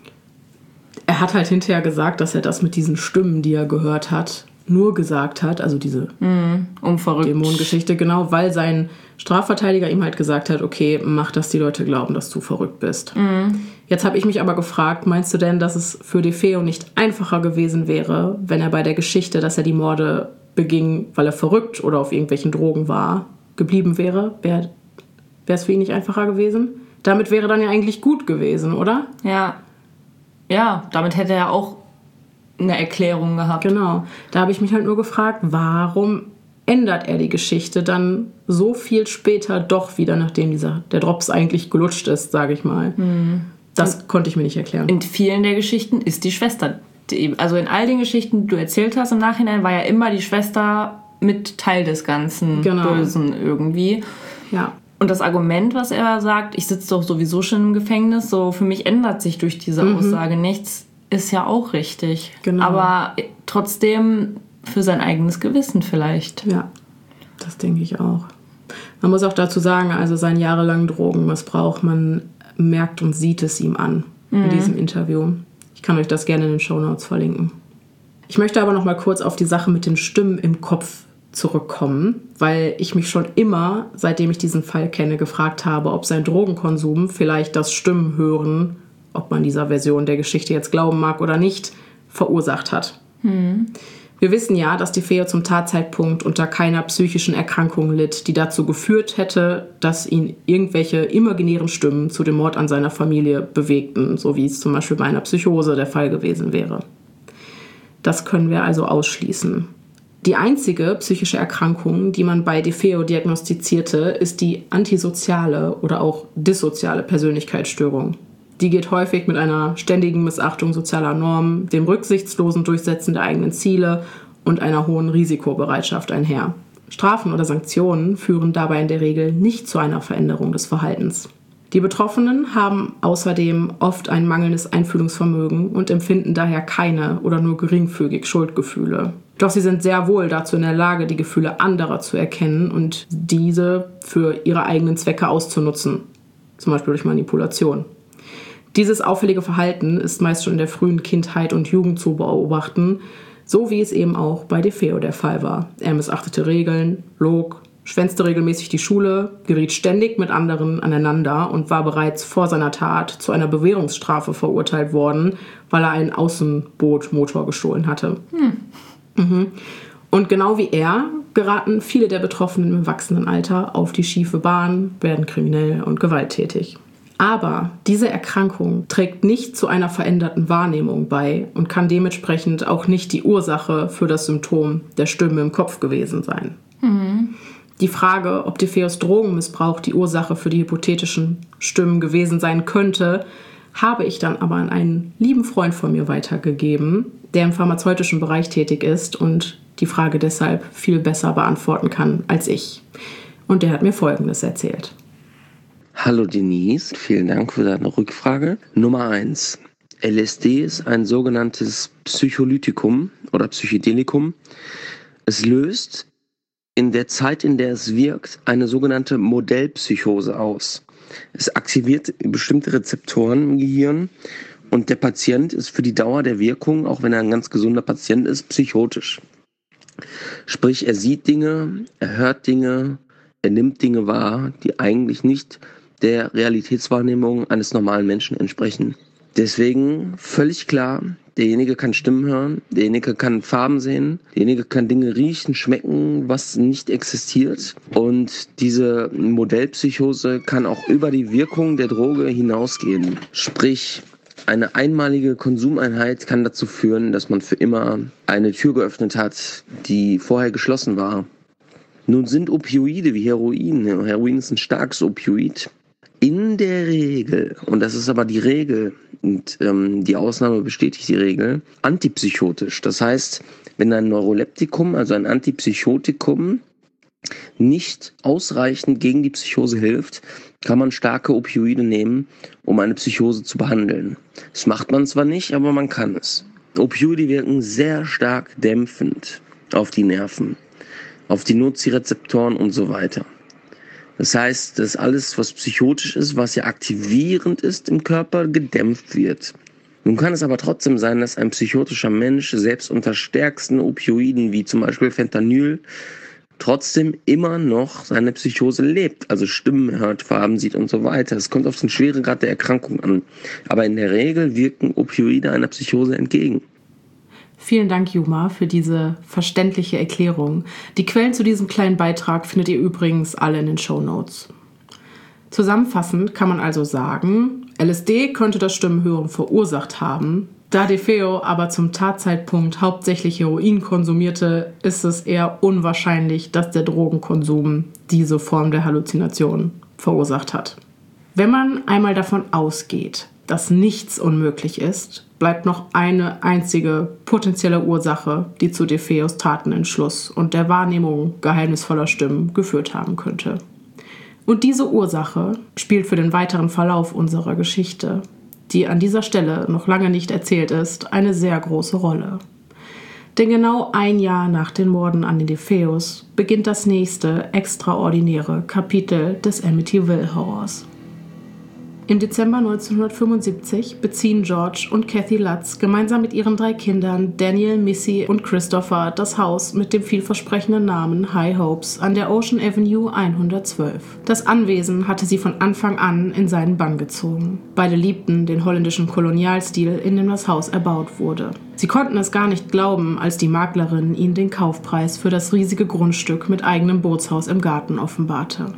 Er hat halt hinterher gesagt, dass er das mit diesen Stimmen, die er gehört hat, nur gesagt hat, also diese Dämonengeschichte, genau, weil sein Strafverteidiger ihm halt gesagt hat, okay, mach, dass die Leute glauben, dass du verrückt bist. Jetzt habe ich mich aber gefragt, meinst du denn, dass es für DeFeo nicht einfacher gewesen wäre, wenn er bei der Geschichte, dass er die Morde beging, weil er verrückt oder auf irgendwelchen Drogen war, geblieben wäre? Wäre es für ihn nicht einfacher gewesen? Damit wäre dann ja eigentlich gut gewesen, oder? Ja, damit hätte er auch eine Erklärung gehabt. Genau. Da habe ich mich halt nur gefragt, warum ändert er die Geschichte dann so viel später doch wieder, nachdem der Drops eigentlich gelutscht ist, sage ich mal. Das konnte ich mir nicht erklären. In vielen der Geschichten ist die Schwester, also in all den Geschichten, die du erzählt hast im Nachhinein, war ja immer die Schwester mit Teil des ganzen Bösen irgendwie. Ja. Und das Argument, was er sagt, ich sitze doch sowieso schon im Gefängnis, so für mich ändert sich durch diese Aussage nichts, ist ja auch richtig. Genau. Aber trotzdem für sein eigenes Gewissen vielleicht. Ja, das denke ich auch. Man muss auch dazu sagen, also seinen jahrelangen Drogenmissbrauch, man merkt und sieht es ihm an in diesem Interview. Ich kann euch das gerne in den Shownotes verlinken. Ich möchte aber noch mal kurz auf die Sache mit den Stimmen im Kopf zurückkommen, weil ich mich schon immer, seitdem ich diesen Fall kenne, gefragt habe, ob sein Drogenkonsum vielleicht das Stimmenhören, ob man dieser Version der Geschichte jetzt glauben mag oder nicht, verursacht hat. Wir wissen ja, dass DeFeo zum Tatzeitpunkt unter keiner psychischen Erkrankung litt, die dazu geführt hätte, dass ihn irgendwelche imaginären Stimmen zu dem Mord an seiner Familie bewegten, so wie es zum Beispiel bei einer Psychose der Fall gewesen wäre. Das können wir also ausschließen. Die einzige psychische Erkrankung, die man bei DeFeo diagnostizierte, ist die antisoziale oder auch dissoziale Persönlichkeitsstörung. Die geht häufig mit einer ständigen Missachtung sozialer Normen, dem rücksichtslosen Durchsetzen der eigenen Ziele und einer hohen Risikobereitschaft einher. Strafen oder Sanktionen führen dabei in der Regel nicht zu einer Veränderung des Verhaltens. Die Betroffenen haben außerdem oft ein mangelndes Einfühlungsvermögen und empfinden daher keine oder nur geringfügig Schuldgefühle. Doch sie sind sehr wohl dazu in der Lage, die Gefühle anderer zu erkennen und diese für ihre eigenen Zwecke auszunutzen, zum Beispiel durch Manipulation. Dieses auffällige Verhalten ist meist schon in der frühen Kindheit und Jugend zu beobachten, so wie es eben auch bei DeFeo der Fall war. Er missachtete Regeln, log, schwänzte regelmäßig die Schule, geriet ständig mit anderen aneinander und war bereits vor seiner Tat zu einer Bewährungsstrafe verurteilt worden, weil er einen Außenbootmotor gestohlen hatte. Und genau wie er geraten viele der Betroffenen im Erwachsenenalter auf die schiefe Bahn, werden kriminell und gewalttätig. Aber diese Erkrankung trägt nicht zu einer veränderten Wahrnehmung bei und kann dementsprechend auch nicht die Ursache für das Symptom der Stimmen im Kopf gewesen sein. Die Frage, ob DeFeos Drogenmissbrauch die Ursache für die hypothetischen Stimmen gewesen sein könnte, habe ich dann aber an einen lieben Freund von mir weitergegeben, der im pharmazeutischen Bereich tätig ist und die Frage deshalb viel besser beantworten kann als ich. Und der hat mir Folgendes erzählt. Hallo Denise, vielen Dank für deine Rückfrage. Nummer 1. LSD ist ein sogenanntes Psycholytikum oder Psychedelikum. Es löst in der Zeit, in der es wirkt, eine sogenannte Modellpsychose aus. Es aktiviert bestimmte Rezeptoren im Gehirn und der Patient ist für die Dauer der Wirkung, auch wenn er ein ganz gesunder Patient ist, psychotisch. Sprich, er sieht Dinge, er hört Dinge, er nimmt Dinge wahr, die eigentlich nicht der Realitätswahrnehmung eines normalen Menschen entsprechen. Deswegen völlig klar, derjenige kann Stimmen hören, derjenige kann Farben sehen, derjenige kann Dinge riechen, schmecken, was nicht existiert. Und diese Modellpsychose kann auch über die Wirkung der Droge hinausgehen. Sprich, eine einmalige Konsumeinheit kann dazu führen, dass man für immer eine Tür geöffnet hat, die vorher geschlossen war. Nun sind Opioide wie Heroin ist ein starkes Opioid, in der Regel, und das ist aber die Regel, und die Ausnahme bestätigt die Regel, antipsychotisch. Das heißt, wenn ein Neuroleptikum, also ein Antipsychotikum, nicht ausreichend gegen die Psychose hilft, kann man starke Opioide nehmen, um eine Psychose zu behandeln. Das macht man zwar nicht, aber man kann es. Opioide wirken sehr stark dämpfend auf die Nerven, auf die Nozirezeptoren und so weiter. Das heißt, dass alles, was psychotisch ist, was ja aktivierend ist im Körper, gedämpft wird. Nun kann es aber trotzdem sein, dass ein psychotischer Mensch selbst unter stärksten Opioiden, wie zum Beispiel Fentanyl, trotzdem immer noch seine Psychose lebt, also Stimmen hört, Farben sieht und so weiter. Es kommt auf den Schweregrad der Erkrankung an. Aber in der Regel wirken Opioide einer Psychose entgegen. Vielen Dank, Juma, für diese verständliche Erklärung. Die Quellen zu diesem kleinen Beitrag findet ihr übrigens alle in den Shownotes. Zusammenfassend kann man also sagen, LSD könnte das Stimmenhören verursacht haben. Da DeFeo aber zum Tatzeitpunkt hauptsächlich Heroin konsumierte, ist es eher unwahrscheinlich, dass der Drogenkonsum diese Form der Halluzination verursacht hat. Wenn man einmal davon ausgeht, dass nichts unmöglich ist, bleibt noch eine einzige potenzielle Ursache, die zu DeFeos Tatenentschluss und der Wahrnehmung geheimnisvoller Stimmen geführt haben könnte. Und diese Ursache spielt für den weiteren Verlauf unserer Geschichte, die an dieser Stelle noch lange nicht erzählt ist, eine sehr große Rolle. Denn genau ein Jahr nach den Morden an den DeFeos beginnt das nächste extraordinäre Kapitel des Amityville-Horrors. Im Dezember 1975 beziehen George und Kathy Lutz gemeinsam mit ihren 3 Kindern Daniel, Missy und Christopher das Haus mit dem vielversprechenden Namen High Hopes an der Ocean Avenue 112. Das Anwesen hatte sie von Anfang an in seinen Bann gezogen. Beide liebten den holländischen Kolonialstil, in dem das Haus erbaut wurde. Sie konnten es gar nicht glauben, als die Maklerin ihnen den Kaufpreis für das riesige Grundstück mit eigenem Bootshaus im Garten offenbarte.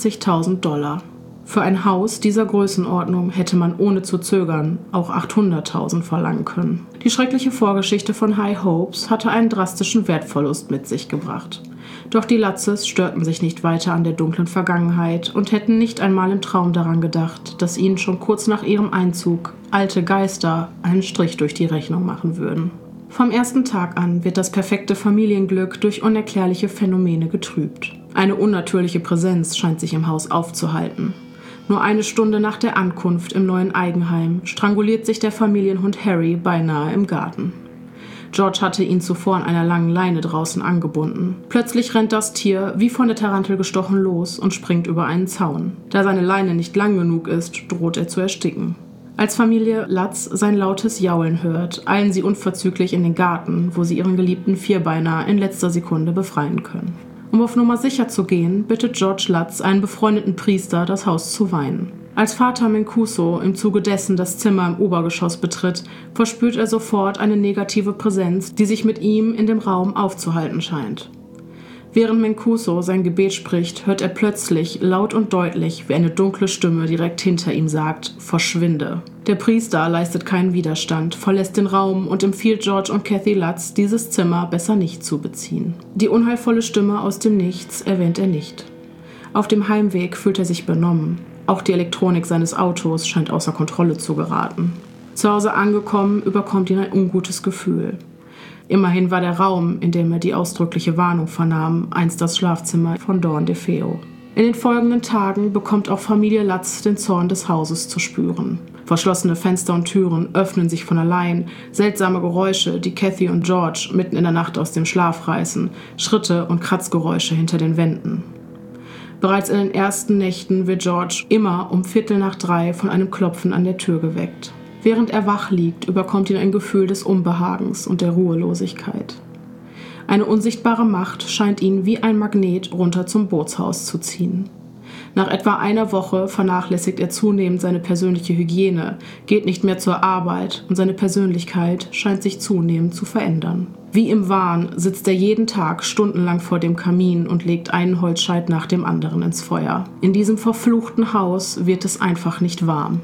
$80.000. Für ein Haus dieser Größenordnung hätte man ohne zu zögern auch 800.000 verlangen können. Die schreckliche Vorgeschichte von High Hopes hatte einen drastischen Wertverlust mit sich gebracht. Doch die Lutzes störten sich nicht weiter an der dunklen Vergangenheit und hätten nicht einmal im Traum daran gedacht, dass ihnen schon kurz nach ihrem Einzug alte Geister einen Strich durch die Rechnung machen würden. Vom ersten Tag an wird das perfekte Familienglück durch unerklärliche Phänomene getrübt. Eine unnatürliche Präsenz scheint sich im Haus aufzuhalten. Nur eine Stunde nach der Ankunft im neuen Eigenheim stranguliert sich der Familienhund Harry beinahe im Garten. George hatte ihn zuvor an einer langen Leine draußen angebunden. Plötzlich rennt das Tier wie von der Tarantel gestochen los und springt über einen Zaun. Da seine Leine nicht lang genug ist, droht er zu ersticken. Als Familie Lutz sein lautes Jaulen hört, eilen sie unverzüglich in den Garten, wo sie ihren geliebten Vierbeiner in letzter Sekunde befreien können. Um auf Nummer sicher zu gehen, bittet George Lutz einen befreundeten Priester, das Haus zu weihen. Als Vater Mancuso im Zuge dessen das Zimmer im Obergeschoss betritt, verspürt er sofort eine negative Präsenz, die sich mit ihm in dem Raum aufzuhalten scheint. Während Mancuso sein Gebet spricht, hört er plötzlich laut und deutlich, wie eine dunkle Stimme direkt hinter ihm sagt: „Verschwinde!" Der Priester leistet keinen Widerstand, verlässt den Raum und empfiehlt George und Kathy Lutz, dieses Zimmer besser nicht zu beziehen. Die unheilvolle Stimme aus dem Nichts erwähnt er nicht. Auf dem Heimweg fühlt er sich benommen. Auch die Elektronik seines Autos scheint außer Kontrolle zu geraten. Zu Hause angekommen, überkommt ihn ein ungutes Gefühl. Immerhin war der Raum, in dem er die ausdrückliche Warnung vernahm, einst das Schlafzimmer von Dawn DeFeo. In den folgenden Tagen bekommt auch Familie Lutz den Zorn des Hauses zu spüren. Verschlossene Fenster und Türen öffnen sich von allein, seltsame Geräusche, die Kathy und George mitten in der Nacht aus dem Schlaf reißen, Schritte und Kratzgeräusche hinter den Wänden. Bereits in den ersten Nächten wird George immer um 2:45 von einem Klopfen an der Tür geweckt. Während er wach liegt, überkommt ihn ein Gefühl des Unbehagens und der Ruhelosigkeit. Eine unsichtbare Macht scheint ihn wie ein Magnet runter zum Bootshaus zu ziehen. Nach etwa einer Woche vernachlässigt er zunehmend seine persönliche Hygiene, geht nicht mehr zur Arbeit und seine Persönlichkeit scheint sich zunehmend zu verändern. Wie im Wahn sitzt er jeden Tag stundenlang vor dem Kamin und legt einen Holzscheit nach dem anderen ins Feuer. In diesem verfluchten Haus wird es einfach nicht warm.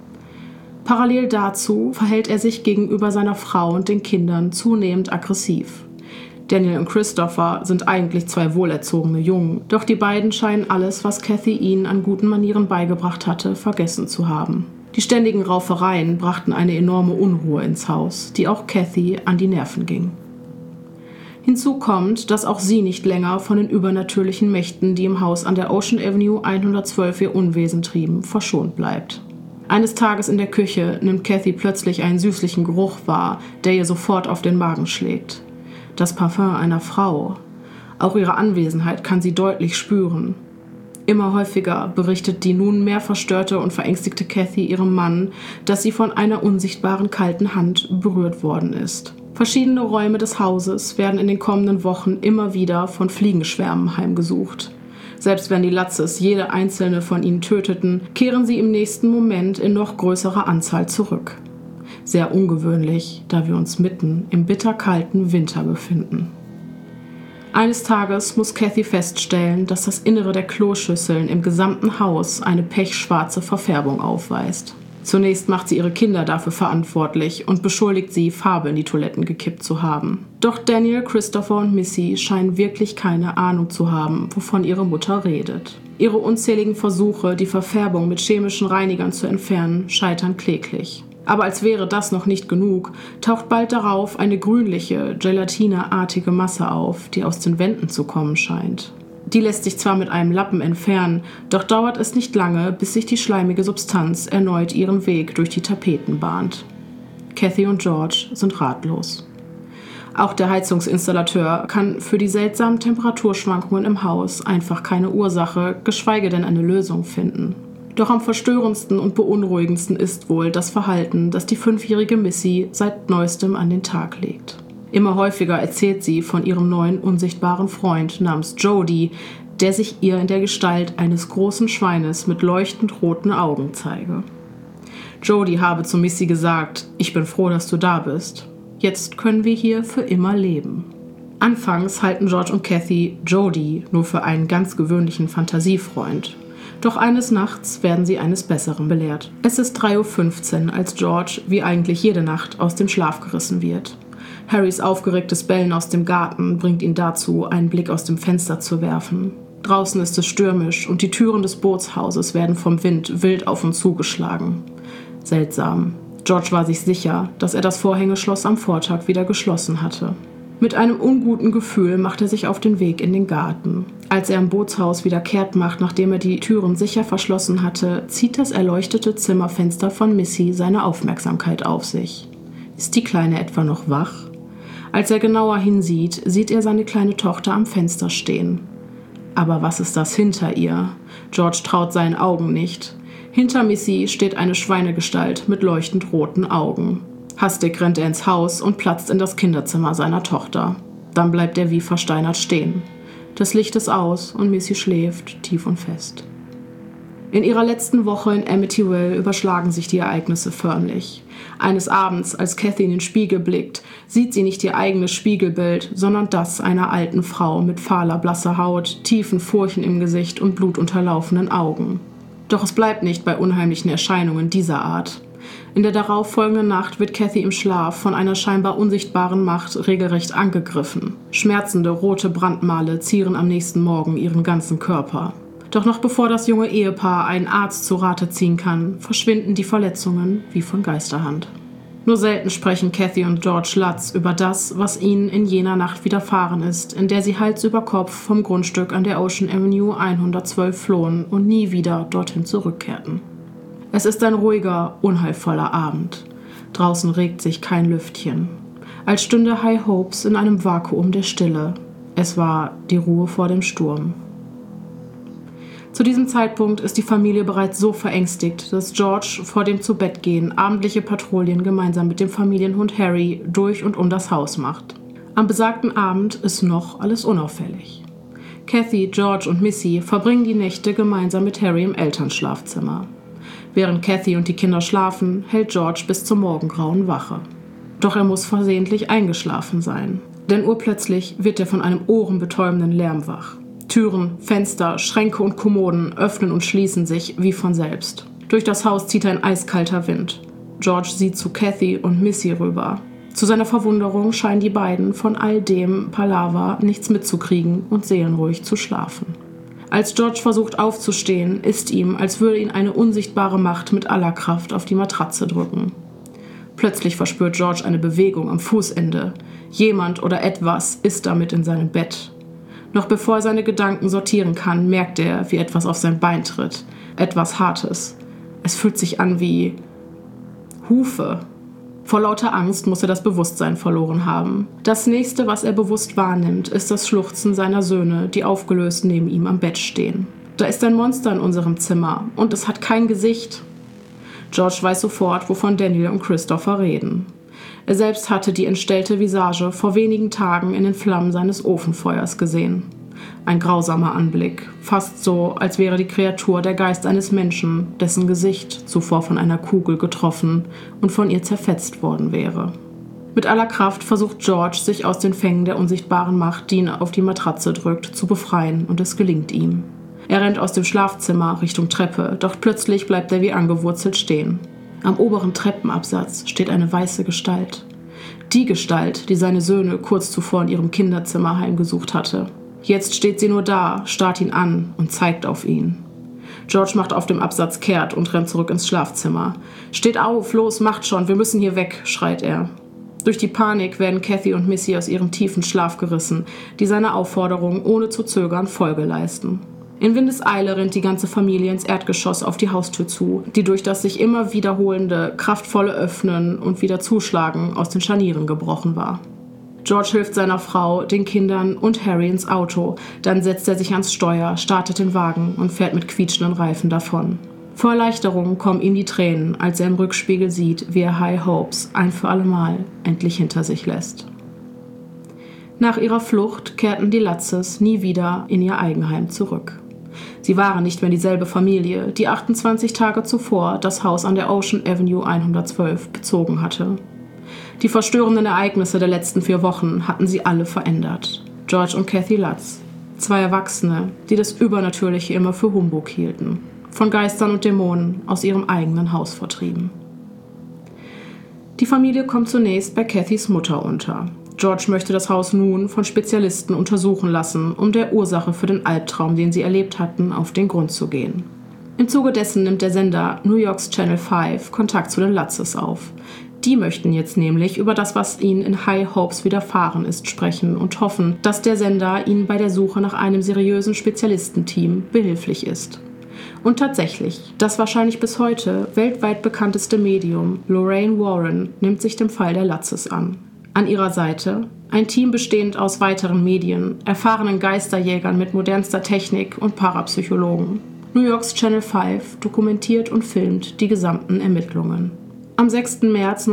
Parallel dazu verhält er sich gegenüber seiner Frau und den Kindern zunehmend aggressiv. Daniel und Christopher sind eigentlich 2 wohlerzogene Jungen, doch die beiden scheinen alles, was Kathy ihnen an guten Manieren beigebracht hatte, vergessen zu haben. Die ständigen Raufereien brachten eine enorme Unruhe ins Haus, die auch Kathy an die Nerven ging. Hinzu kommt, dass auch sie nicht länger von den übernatürlichen Mächten, die im Haus an der Ocean Avenue 112 ihr Unwesen trieben, verschont bleibt. Eines Tages in der Küche nimmt Kathy plötzlich einen süßlichen Geruch wahr, der ihr sofort auf den Magen schlägt. Das Parfum einer Frau. Auch ihre Anwesenheit kann sie deutlich spüren. Immer häufiger berichtet die nun mehr verstörte und verängstigte Kathy ihrem Mann, dass sie von einer unsichtbaren kalten Hand berührt worden ist. Verschiedene Räume des Hauses werden in den kommenden Wochen immer wieder von Fliegenschwärmen heimgesucht. Selbst wenn die Lutzes jede einzelne von ihnen töteten, kehren sie im nächsten Moment in noch größerer Anzahl zurück. Sehr ungewöhnlich, da wir uns mitten im bitterkalten Winter befinden. Eines Tages muss Kathy feststellen, dass das Innere der Kloschüsseln im gesamten Haus eine pechschwarze Verfärbung aufweist. Zunächst macht sie ihre Kinder dafür verantwortlich und beschuldigt sie, Farbe in die Toiletten gekippt zu haben. Doch Daniel, Christopher und Missy scheinen wirklich keine Ahnung zu haben, wovon ihre Mutter redet. Ihre unzähligen Versuche, die Verfärbung mit chemischen Reinigern zu entfernen, scheitern kläglich. Aber als wäre das noch nicht genug, taucht bald darauf eine grünliche, gelatineartige Masse auf, die aus den Wänden zu kommen scheint. Die lässt sich zwar mit einem Lappen entfernen, doch dauert es nicht lange, bis sich die schleimige Substanz erneut ihren Weg durch die Tapeten bahnt. Kathy und George sind ratlos. Auch der Heizungsinstallateur kann für die seltsamen Temperaturschwankungen im Haus einfach keine Ursache, geschweige denn eine Lösung finden. Doch am verstörendsten und beunruhigendsten ist wohl das Verhalten, das die 5-jährige Missy seit Neuestem an den Tag legt. Immer häufiger erzählt sie von ihrem neuen unsichtbaren Freund namens Jody, der sich ihr in der Gestalt eines großen Schweines mit leuchtend roten Augen zeige. Jody habe zu Missy gesagt: „Ich bin froh, dass du da bist. Jetzt können wir hier für immer leben." Anfangs halten George und Kathy Jody nur für einen ganz gewöhnlichen Fantasiefreund. Doch eines Nachts werden sie eines Besseren belehrt. Es ist 3:15 Uhr, als George, wie eigentlich jede Nacht, aus dem Schlaf gerissen wird. Harrys aufgeregtes Bellen aus dem Garten bringt ihn dazu, einen Blick aus dem Fenster zu werfen. Draußen ist es stürmisch und die Türen des Bootshauses werden vom Wind wild auf und zugeschlagen. Seltsam. George war sich sicher, dass er das Vorhängeschloss am Vortag wieder geschlossen hatte. Mit einem unguten Gefühl macht er sich auf den Weg in den Garten. Als er im Bootshaus wieder kehrt macht, nachdem er die Türen sicher verschlossen hatte, zieht das erleuchtete Zimmerfenster von Missy seine Aufmerksamkeit auf sich. Ist die Kleine etwa noch wach? Als er genauer hinsieht, sieht er seine kleine Tochter am Fenster stehen. Aber was ist das hinter ihr? George traut seinen Augen nicht. Hinter Missy steht eine Schweinegestalt mit leuchtend roten Augen. Hastig rennt er ins Haus und platzt in das Kinderzimmer seiner Tochter. Dann bleibt er wie versteinert stehen. Das Licht ist aus und Missy schläft tief und fest. In ihrer letzten Woche in Amityville überschlagen sich die Ereignisse förmlich. Eines Abends, als Kathy in den Spiegel blickt, sieht sie nicht ihr eigenes Spiegelbild, sondern das einer alten Frau mit fahler, blasser Haut, tiefen Furchen im Gesicht und blutunterlaufenen Augen. Doch es bleibt nicht bei unheimlichen Erscheinungen dieser Art. In der darauffolgenden Nacht wird Kathy im Schlaf von einer scheinbar unsichtbaren Macht regelrecht angegriffen. Schmerzende rote Brandmale zieren am nächsten Morgen ihren ganzen Körper. Doch noch bevor das junge Ehepaar einen Arzt zu Rate ziehen kann, verschwinden die Verletzungen wie von Geisterhand. Nur selten sprechen Kathy und George Lutz über das, was ihnen in jener Nacht widerfahren ist, in der sie Hals über Kopf vom Grundstück an der Ocean Avenue 112 flohen und nie wieder dorthin zurückkehrten. Es ist ein ruhiger, unheilvoller Abend. Draußen regt sich kein Lüftchen. Als stünde High Hopes in einem Vakuum der Stille. Es war die Ruhe vor dem Sturm. Zu diesem Zeitpunkt ist die Familie bereits so verängstigt, dass George vor dem Zubettgehen abendliche Patrouillen gemeinsam mit dem Familienhund Harry durch und um das Haus macht. Am besagten Abend ist noch alles unauffällig. Kathy, George und Missy verbringen die Nächte gemeinsam mit Harry im Elternschlafzimmer. Während Kathy und die Kinder schlafen, hält George bis zum Morgengrauen Wache. Doch er muss versehentlich eingeschlafen sein. Denn urplötzlich wird er von einem ohrenbetäubenden Lärm wach. Türen, Fenster, Schränke und Kommoden öffnen und schließen sich wie von selbst. Durch das Haus zieht ein eiskalter Wind. George sieht zu Kathy und Missy rüber. Zu seiner Verwunderung scheinen die beiden von all dem Palaver nichts mitzukriegen und seelenruhig zu schlafen. Als George versucht aufzustehen, ist ihm, als würde ihn eine unsichtbare Macht mit aller Kraft auf die Matratze drücken. Plötzlich verspürt George eine Bewegung am Fußende. Jemand oder etwas ist damit in seinem Bett. Noch bevor er seine Gedanken sortieren kann, merkt er, wie etwas auf sein Bein tritt. Etwas Hartes. Es fühlt sich an wie Hufe. Vor lauter Angst muss er das Bewusstsein verloren haben. Das nächste, was er bewusst wahrnimmt, ist das Schluchzen seiner Söhne, die aufgelöst neben ihm am Bett stehen. Da ist ein Monster in unserem Zimmer und es hat kein Gesicht. George weiß sofort, wovon Daniel und Christopher reden. Er selbst hatte die entstellte Visage vor wenigen Tagen in den Flammen seines Ofenfeuers gesehen. Ein grausamer Anblick, fast so, als wäre die Kreatur der Geist eines Menschen, dessen Gesicht zuvor von einer Kugel getroffen und von ihr zerfetzt worden wäre. Mit aller Kraft versucht George, sich aus den Fängen der unsichtbaren Macht, die ihn auf die Matratze drückt, zu befreien, und es gelingt ihm. Er rennt aus dem Schlafzimmer Richtung Treppe, doch plötzlich bleibt er wie angewurzelt stehen. Am oberen Treppenabsatz steht eine weiße Gestalt. Die Gestalt, die seine Söhne kurz zuvor in ihrem Kinderzimmer heimgesucht hatte. Jetzt steht sie nur da, starrt ihn an und zeigt auf ihn. George macht auf dem Absatz kehrt und rennt zurück ins Schlafzimmer. »Steht auf, los, macht schon, wir müssen hier weg«, schreit er. Durch die Panik werden Kathy und Missy aus ihrem tiefen Schlaf gerissen, die seiner Aufforderung ohne zu zögern Folge leisten. In Windeseile rennt die ganze Familie ins Erdgeschoss auf die Haustür zu, die durch das sich immer wiederholende, kraftvolle Öffnen und wieder Zuschlagen aus den Scharnieren gebrochen war. George hilft seiner Frau, den Kindern und Harry ins Auto, dann setzt er sich ans Steuer, startet den Wagen und fährt mit quietschenden Reifen davon. Vor Erleichterung kommen ihm die Tränen, als er im Rückspiegel sieht, wie er High Hopes ein für allemal endlich hinter sich lässt. Nach ihrer Flucht kehrten die Lutzes nie wieder in ihr Eigenheim zurück. Sie waren nicht mehr dieselbe Familie, die 28 Tage zuvor das Haus an der Ocean Avenue 112 bezogen hatte. Die verstörenden Ereignisse der letzten 4 Wochen hatten sie alle verändert. George und Kathy Lutz, 2 Erwachsene, die das Übernatürliche immer für Humbug hielten, von Geistern und Dämonen aus ihrem eigenen Haus vertrieben. Die Familie kommt zunächst bei Kathys Mutter unter. George möchte das Haus nun von Spezialisten untersuchen lassen, um der Ursache für den Albtraum, den sie erlebt hatten, auf den Grund zu gehen. Im Zuge dessen nimmt der Sender New Yorks Channel 5 Kontakt zu den Lutzes auf. Die möchten jetzt nämlich über das, was ihnen in High Hopes widerfahren ist, sprechen und hoffen, dass der Sender ihnen bei der Suche nach einem seriösen Spezialistenteam behilflich ist. Und tatsächlich, das wahrscheinlich bis heute weltweit bekannteste Medium, Lorraine Warren, nimmt sich dem Fall der Lutzes an. An ihrer Seite ein Team bestehend aus weiteren Medien, erfahrenen Geisterjägern mit modernster Technik und Parapsychologen. New Yorks Channel 5 dokumentiert und filmt die gesamten Ermittlungen. Am 6. März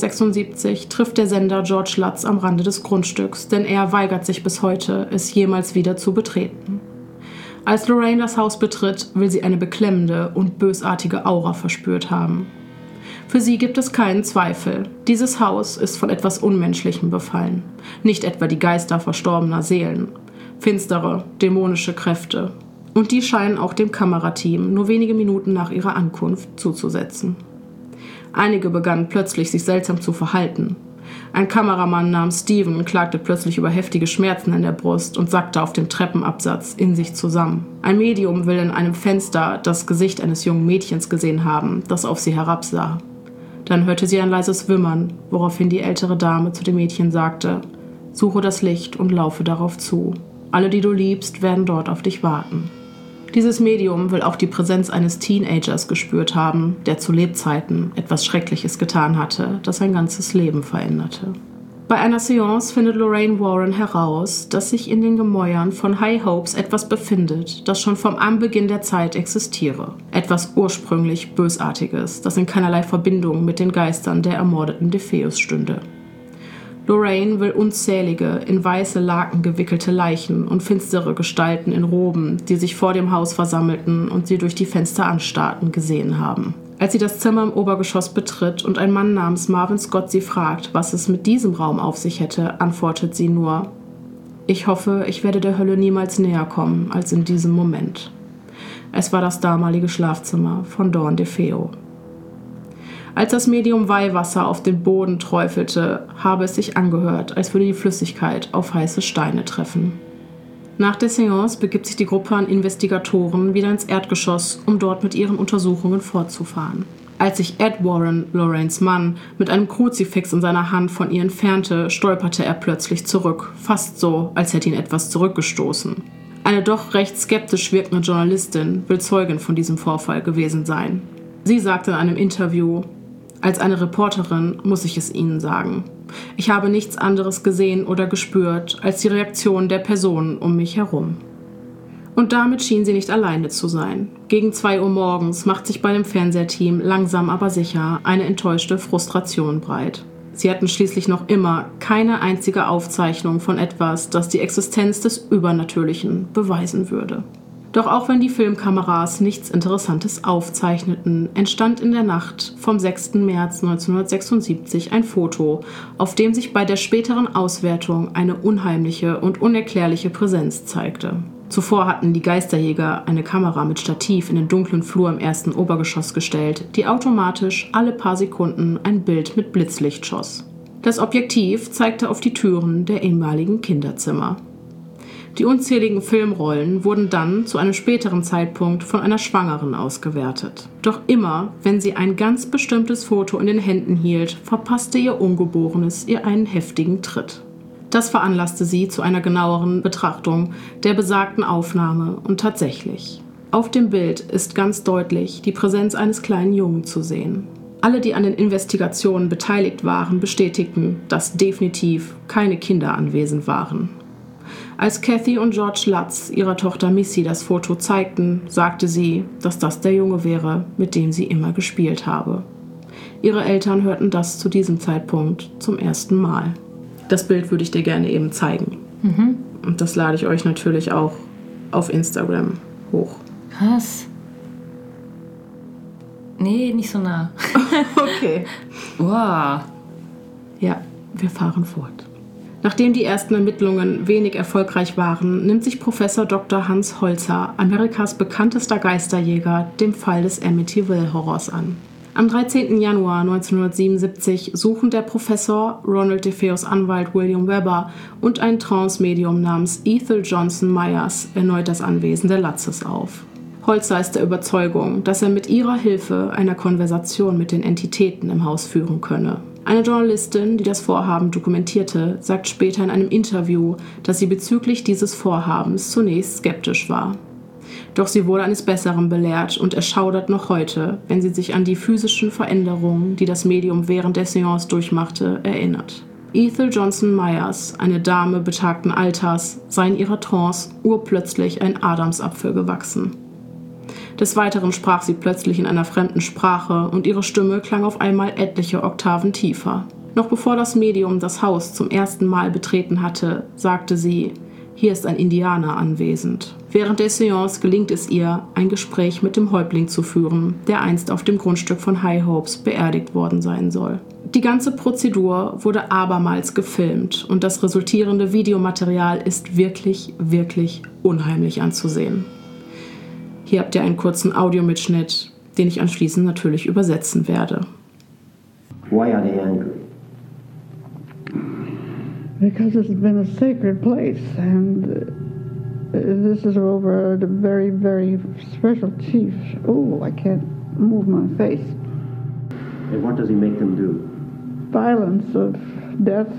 1976 trifft der Sender George Lutz am Rande des Grundstücks, denn er weigert sich bis heute, es jemals wieder zu betreten. Als Lorraine das Haus betritt, will sie eine beklemmende und bösartige Aura verspürt haben. Für sie gibt es keinen Zweifel. Dieses Haus ist von etwas Unmenschlichem befallen. Nicht etwa die Geister verstorbener Seelen. Finstere, dämonische Kräfte. Und die scheinen auch dem Kamerateam nur wenige Minuten nach ihrer Ankunft zuzusetzen. Einige begannen plötzlich, sich seltsam zu verhalten. Ein Kameramann namens Steven klagte plötzlich über heftige Schmerzen in der Brust und sackte auf dem Treppenabsatz in sich zusammen. Ein Medium will in einem Fenster das Gesicht eines jungen Mädchens gesehen haben, das auf sie herabsah. Dann hörte sie ein leises Wimmern, woraufhin die ältere Dame zu dem Mädchen sagte: »Suche das Licht und laufe darauf zu. Alle, die du liebst, werden dort auf dich warten.« Dieses Medium will auch die Präsenz eines Teenagers gespürt haben, der zu Lebzeiten etwas Schreckliches getan hatte, das sein ganzes Leben veränderte. Bei einer Seance findet Lorraine Warren heraus, dass sich in den Gemäuern von High Hopes etwas befindet, das schon vom Anbeginn der Zeit existiere. Etwas ursprünglich Bösartiges, das in keinerlei Verbindung mit den Geistern der ermordeten DeFeos stünde. Lorraine will unzählige, in weiße Laken gewickelte Leichen und finstere Gestalten in Roben, die sich vor dem Haus versammelten und sie durch die Fenster anstarrten, gesehen haben. Als sie das Zimmer im Obergeschoss betritt und ein Mann namens Marvin Scott sie fragt, was es mit diesem Raum auf sich hätte, antwortet sie nur: »Ich hoffe, ich werde der Hölle niemals näher kommen als in diesem Moment.« Es war das damalige Schlafzimmer von Dawn DeFeo. Als das Medium Weihwasser auf den Boden träufelte, habe es sich angehört, als würde die Flüssigkeit auf heiße Steine treffen. Nach der Seance begibt sich die Gruppe an Investigatoren wieder ins Erdgeschoss, um dort mit ihren Untersuchungen fortzufahren. Als sich Ed Warren, Lorraines Mann, mit einem Kruzifix in seiner Hand von ihr entfernte, stolperte er plötzlich zurück, fast so, als hätte ihn etwas zurückgestoßen. Eine doch recht skeptisch wirkende Journalistin will Zeugin von diesem Vorfall gewesen sein. Sie sagte in einem Interview: »Als eine Reporterin muss ich es Ihnen sagen. Ich habe nichts anderes gesehen oder gespürt als die Reaktion der Personen um mich herum.« Und damit schien sie nicht alleine zu sein. Gegen 2 Uhr morgens macht sich bei dem Fernsehteam langsam aber sicher eine enttäuschte Frustration breit. Sie hatten schließlich noch immer keine einzige Aufzeichnung von etwas, das die Existenz des Übernatürlichen beweisen würde. Doch auch wenn die Filmkameras nichts Interessantes aufzeichneten, entstand in der Nacht vom 6. März 1976 ein Foto, auf dem sich bei der späteren Auswertung eine unheimliche und unerklärliche Präsenz zeigte. Zuvor hatten die Geisterjäger eine Kamera mit Stativ in den dunklen Flur im ersten Obergeschoss gestellt, die automatisch alle paar Sekunden ein Bild mit Blitzlicht schoss. Das Objektiv zeigte auf die Türen der ehemaligen Kinderzimmer. Die unzähligen Filmrollen wurden dann zu einem späteren Zeitpunkt von einer Schwangeren ausgewertet. Doch immer, wenn sie ein ganz bestimmtes Foto in den Händen hielt, verpasste ihr Ungeborenes ihr einen heftigen Tritt. Das veranlasste sie zu einer genaueren Betrachtung der besagten Aufnahme und tatsächlich. Auf dem Bild ist ganz deutlich die Präsenz eines kleinen Jungen zu sehen. Alle, die an den Investigationen beteiligt waren, bestätigten, dass definitiv keine Kinder anwesend waren. Als Kathy und George Lutz ihrer Tochter Missy das Foto zeigten, sagte sie, dass das der Junge wäre, mit dem sie immer gespielt habe. Ihre Eltern hörten das zu diesem Zeitpunkt zum ersten Mal. Das Bild würde ich dir gerne eben zeigen. Und das lade ich euch natürlich auch auf Instagram hoch. Krass. Nee, nicht so nah. Okay. Wow. Ja, wir fahren fort. Nachdem die ersten Ermittlungen wenig erfolgreich waren, nimmt sich Professor Dr. Hans Holzer, Amerikas bekanntester Geisterjäger, dem Fall des Amityville-Horrors an. Am 13. Januar 1977 suchen der Professor, Ronald DeFeos Anwalt William Webber und ein Trance-Medium namens Ethel Johnson Myers erneut das Anwesen der Lutzes auf. Holzer ist der Überzeugung, dass er mit ihrer Hilfe eine Konversation mit den Entitäten im Haus führen könne. Eine Journalistin, die das Vorhaben dokumentierte, sagt später in einem Interview, dass sie bezüglich dieses Vorhabens zunächst skeptisch war. Doch sie wurde eines Besseren belehrt und erschaudert noch heute, wenn sie sich an die physischen Veränderungen, die das Medium während der Seance durchmachte, erinnert. Ethel Johnson Myers, eine Dame betagten Alters, sei in ihrer Trance urplötzlich ein Adamsapfel gewachsen. Des Weiteren sprach sie plötzlich in einer fremden Sprache und ihre Stimme klang auf einmal etliche Oktaven tiefer. Noch bevor das Medium das Haus zum ersten Mal betreten hatte, sagte sie: Hier ist ein Indianer anwesend. Während der Seance gelingt es ihr, ein Gespräch mit dem Häuptling zu führen, der einst auf dem Grundstück von High Hopes beerdigt worden sein soll. Die ganze Prozedur wurde abermals gefilmt und das resultierende Videomaterial ist wirklich, wirklich unheimlich anzusehen. Hier habt ihr einen kurzen Audiomitschnitt, den ich anschließend natürlich übersetzen werde. Why are they angry? Because it's been a sacred place, and this is over the very, very special chief. Oh, I can't move my face. And what does he make them do? Violence of death.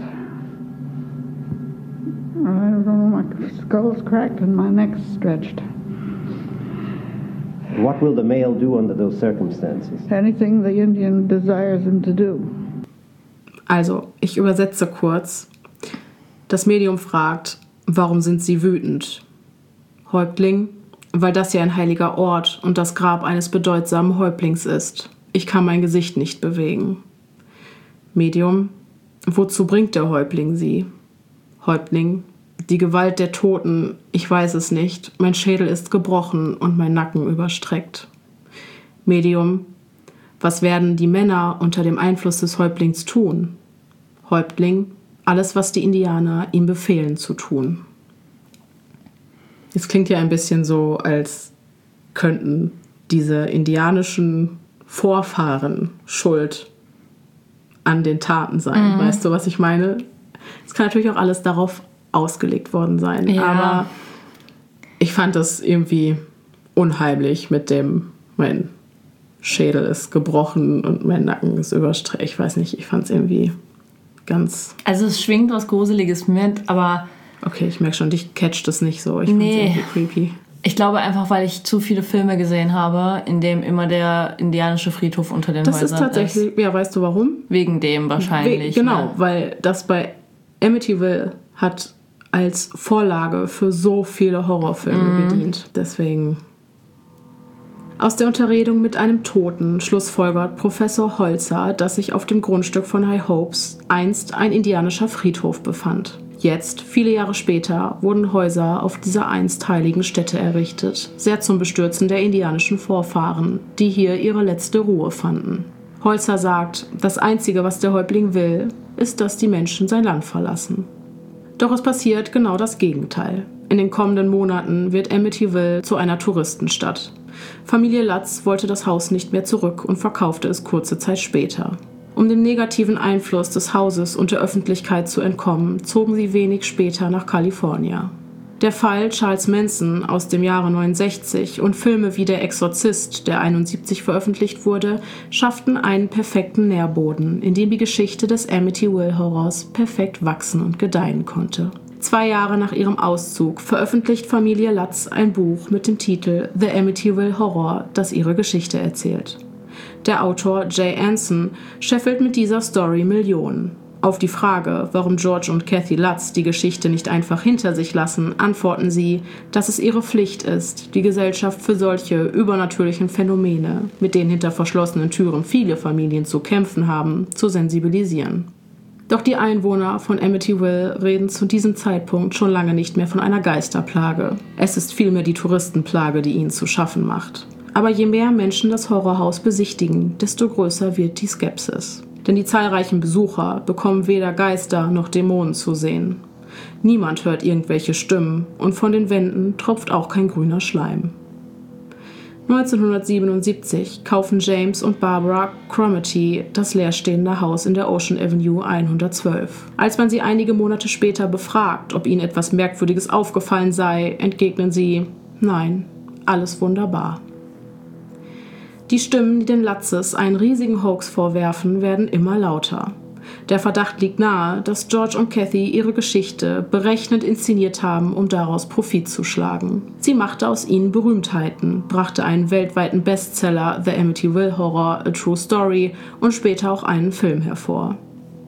I don't know, my skull's cracked and my neck's stretched. What will the male do under those circumstances? Anything the Indian desires him to do. Also, ich übersetze kurz. Das Medium fragt, warum sind Sie wütend? Häuptling, weil das hier ein heiliger Ort und das Grab eines bedeutsamen Häuptlings ist. Ich kann mein Gesicht nicht bewegen. Medium, wozu bringt der Häuptling Sie? Häuptling, die Gewalt der Toten, ich weiß es nicht. Mein Schädel ist gebrochen und mein Nacken überstreckt. Medium, was werden die Männer unter dem Einfluss des Häuptlings tun? Häuptling, alles, was die Indianer ihm befehlen zu tun. Es klingt ja ein bisschen so, als könnten diese indianischen Vorfahren schuld an den Taten sein. Weißt du, was ich meine? Es kann natürlich auch alles darauf ausgelegt worden sein. Ja. Aber ich fand das irgendwie unheimlich mit dem, mein Schädel ist gebrochen und mein Nacken ist überstreckt. Ich weiß nicht, ich fand es irgendwie ganz... Also es schwingt was Gruseliges mit, aber... Okay, ich merke schon, dich catcht es nicht so. Ich fand es irgendwie creepy. Ich glaube einfach, weil ich zu viele Filme gesehen habe, in dem immer der indianische Friedhof unter den Häusern ist. Das ist tatsächlich... Ja, weißt du warum? Wegen dem wahrscheinlich. Genau, ne? weil das bei Amityville hat als Vorlage für so viele Horrorfilme gedient. Deswegen. Aus der Unterredung mit einem Toten schlussfolgert Professor Holzer, dass sich auf dem Grundstück von High Hopes einst ein indianischer Friedhof befand. Jetzt, viele Jahre später, wurden Häuser auf dieser einst heiligen Stätte errichtet, sehr zum Bestürzen der indianischen Vorfahren, die hier ihre letzte Ruhe fanden. Holzer sagt, das Einzige, was der Häuptling will, ist, dass die Menschen sein Land verlassen. Doch es passiert genau das Gegenteil. In den kommenden Monaten wird Amityville zu einer Touristenstadt. Familie Lutz wollte das Haus nicht mehr zurück und verkaufte es kurze Zeit später. Um dem negativen Einfluss des Hauses und der Öffentlichkeit zu entkommen, zogen sie wenig später nach Kalifornien. Der Fall Charles Manson aus dem Jahre 69 und Filme wie Der Exorzist, der 71 veröffentlicht wurde, schafften einen perfekten Nährboden, in dem die Geschichte des Amityville-Horrors perfekt wachsen und gedeihen konnte. 2 Jahre nach ihrem Auszug veröffentlicht Familie Lutz ein Buch mit dem Titel The Amityville Horror, das ihre Geschichte erzählt. Der Autor Jay Anson scheffelt mit dieser Story Millionen. Auf die Frage, warum George und Kathy Lutz die Geschichte nicht einfach hinter sich lassen, antworten sie, dass es ihre Pflicht ist, die Gesellschaft für solche übernatürlichen Phänomene, mit denen hinter verschlossenen Türen viele Familien zu kämpfen haben, zu sensibilisieren. Doch die Einwohner von Amityville reden zu diesem Zeitpunkt schon lange nicht mehr von einer Geisterplage. Es ist vielmehr die Touristenplage, die ihnen zu schaffen macht. Aber je mehr Menschen das Horrorhaus besichtigen, desto größer wird die Skepsis. Denn die zahlreichen Besucher bekommen weder Geister noch Dämonen zu sehen. Niemand hört irgendwelche Stimmen und von den Wänden tropft auch kein grüner Schleim. 1977 kaufen James und Barbara Cromartie das leerstehende Haus in der Ocean Avenue 112. Als man sie einige Monate später befragt, ob ihnen etwas Merkwürdiges aufgefallen sei, entgegnen sie: Nein, alles wunderbar. Die Stimmen, die den Lutzes einen riesigen Hoax vorwerfen, werden immer lauter. Der Verdacht liegt nahe, dass George und Kathy ihre Geschichte berechnend inszeniert haben, um daraus Profit zu schlagen. Sie machte aus ihnen Berühmtheiten, brachte einen weltweiten Bestseller The Amityville Horror, A True Story und später auch einen Film hervor.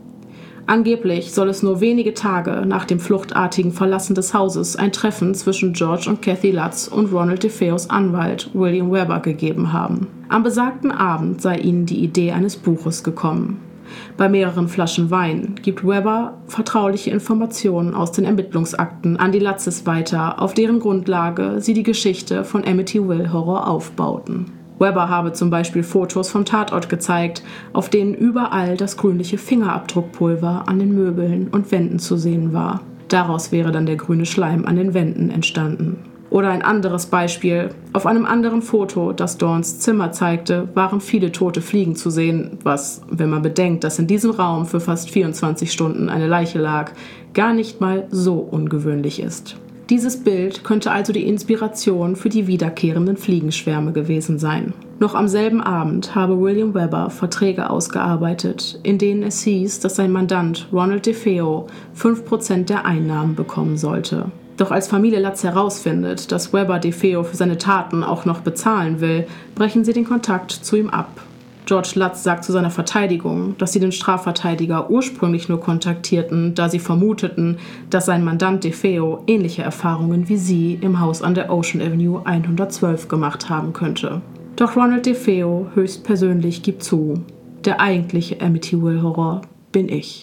Angeblich soll es nur wenige Tage nach dem fluchtartigen Verlassen des Hauses ein Treffen zwischen George und Kathy Lutz und Ronald DeFeos Anwalt William Weber gegeben haben. Am besagten Abend sei ihnen die Idee eines Buches gekommen. Bei mehreren Flaschen Wein gibt Weber vertrauliche Informationen aus den Ermittlungsakten an die Lutzes weiter, auf deren Grundlage sie die Geschichte von Amityville Horror aufbauten. Weber habe zum Beispiel Fotos vom Tatort gezeigt, auf denen überall das grünliche Fingerabdruckpulver an den Möbeln und Wänden zu sehen war. Daraus wäre dann der grüne Schleim an den Wänden entstanden. Oder ein anderes Beispiel: Auf einem anderen Foto, das Dawns Zimmer zeigte, waren viele tote Fliegen zu sehen, was, wenn man bedenkt, dass in diesem Raum für fast 24 Stunden eine Leiche lag, gar nicht mal so ungewöhnlich ist. Dieses Bild könnte also die Inspiration für die wiederkehrenden Fliegenschwärme gewesen sein. Noch am selben Abend habe William Weber Verträge ausgearbeitet, in denen es hieß, dass sein Mandant Ronald DeFeo 5% der Einnahmen bekommen sollte. Doch als Familie Lutz herausfindet, dass Weber DeFeo für seine Taten auch noch bezahlen will, brechen sie den Kontakt zu ihm ab. George Lutz sagt zu seiner Verteidigung, dass sie den Strafverteidiger ursprünglich nur kontaktierten, da sie vermuteten, dass sein Mandant DeFeo ähnliche Erfahrungen wie sie im Haus an der Ocean Avenue 112 gemacht haben könnte. Doch Ronald DeFeo höchstpersönlich gibt zu: Der eigentliche Amityville-Horror bin ich.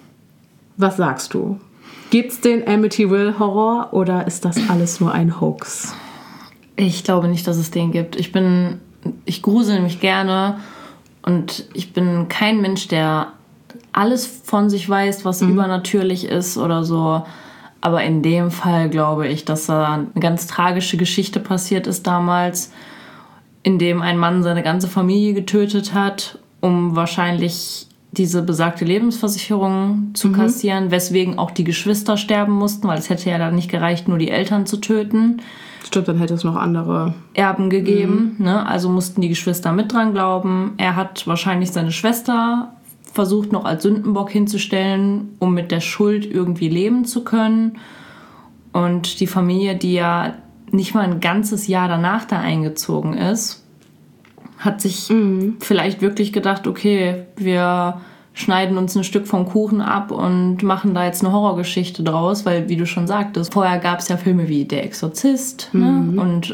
Was sagst du? Gibt's den Amityville-Horror oder ist das alles nur ein Hoax? Ich glaube nicht, dass es den gibt. Ich grusel mich gerne und ich bin kein Mensch, der alles von sich weiß, was übernatürlich ist oder so. Aber in dem Fall glaube ich, dass da eine ganz tragische Geschichte passiert ist damals, in dem ein Mann seine ganze Familie getötet hat, um wahrscheinlich diese besagte Lebensversicherung zu kassieren, weswegen auch die Geschwister sterben mussten, weil es hätte ja dann nicht gereicht, nur die Eltern zu töten. Stimmt, dann hätte es noch andere Erben gegeben, ne? Also mussten die Geschwister mit dran glauben. Er hat wahrscheinlich seine Schwester versucht noch als Sündenbock hinzustellen, um mit der Schuld irgendwie leben zu können. Und die Familie, die ja nicht mal ein ganzes Jahr danach da eingezogen ist, hat sich vielleicht wirklich gedacht, okay, wir schneiden uns ein Stück vom Kuchen ab und machen da jetzt eine Horrorgeschichte draus, weil, wie du schon sagtest, vorher gab es ja Filme wie Der Exorzist, ne? Und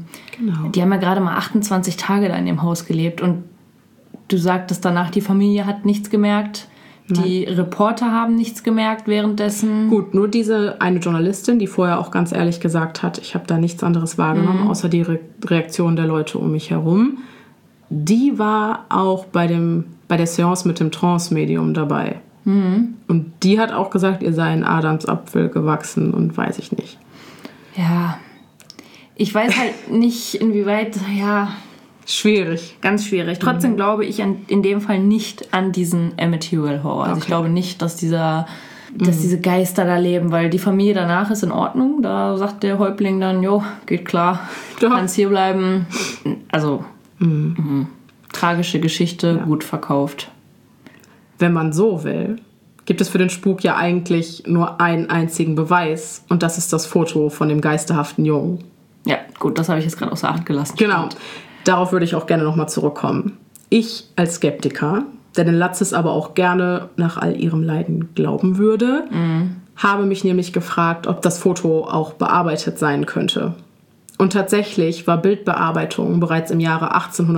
die haben ja gerade mal 28 Tage da in dem Haus gelebt und du sagtest danach, die Familie hat nichts gemerkt. Die Reporter haben nichts gemerkt währenddessen. Gut, nur diese eine Journalistin, die vorher auch ganz ehrlich gesagt hat, ich habe da nichts anderes wahrgenommen, außer die Reaktion der Leute um mich herum. Die war auch bei der Seance mit dem Trance-Medium dabei. Und die hat auch gesagt, ihr sei ein Adamsapfel gewachsen und weiß ich nicht. Ja, ich weiß halt nicht, inwieweit, ja... Schwierig. Ganz schwierig. Trotzdem glaube ich in dem Fall nicht an diesen Amityville Horror. Also ich glaube nicht, dass diese Geister da leben, weil die Familie danach ist in Ordnung. Da sagt der Häuptling dann, jo, geht klar, du kannst hier bleiben. Also, tragische Geschichte, gut verkauft. Wenn man so will, gibt es für den Spuk ja eigentlich nur einen einzigen Beweis. Und das ist das Foto von dem geisterhaften Jungen. Ja, gut, das habe ich jetzt gerade außer Acht gelassen. Genau. Darauf würde ich auch gerne nochmal zurückkommen. Ich als Skeptiker, der den Latzes aber auch gerne nach all ihrem Leiden glauben würde, habe mich nämlich gefragt, ob das Foto auch bearbeitet sein könnte. Und tatsächlich war Bildbearbeitung bereits im Jahre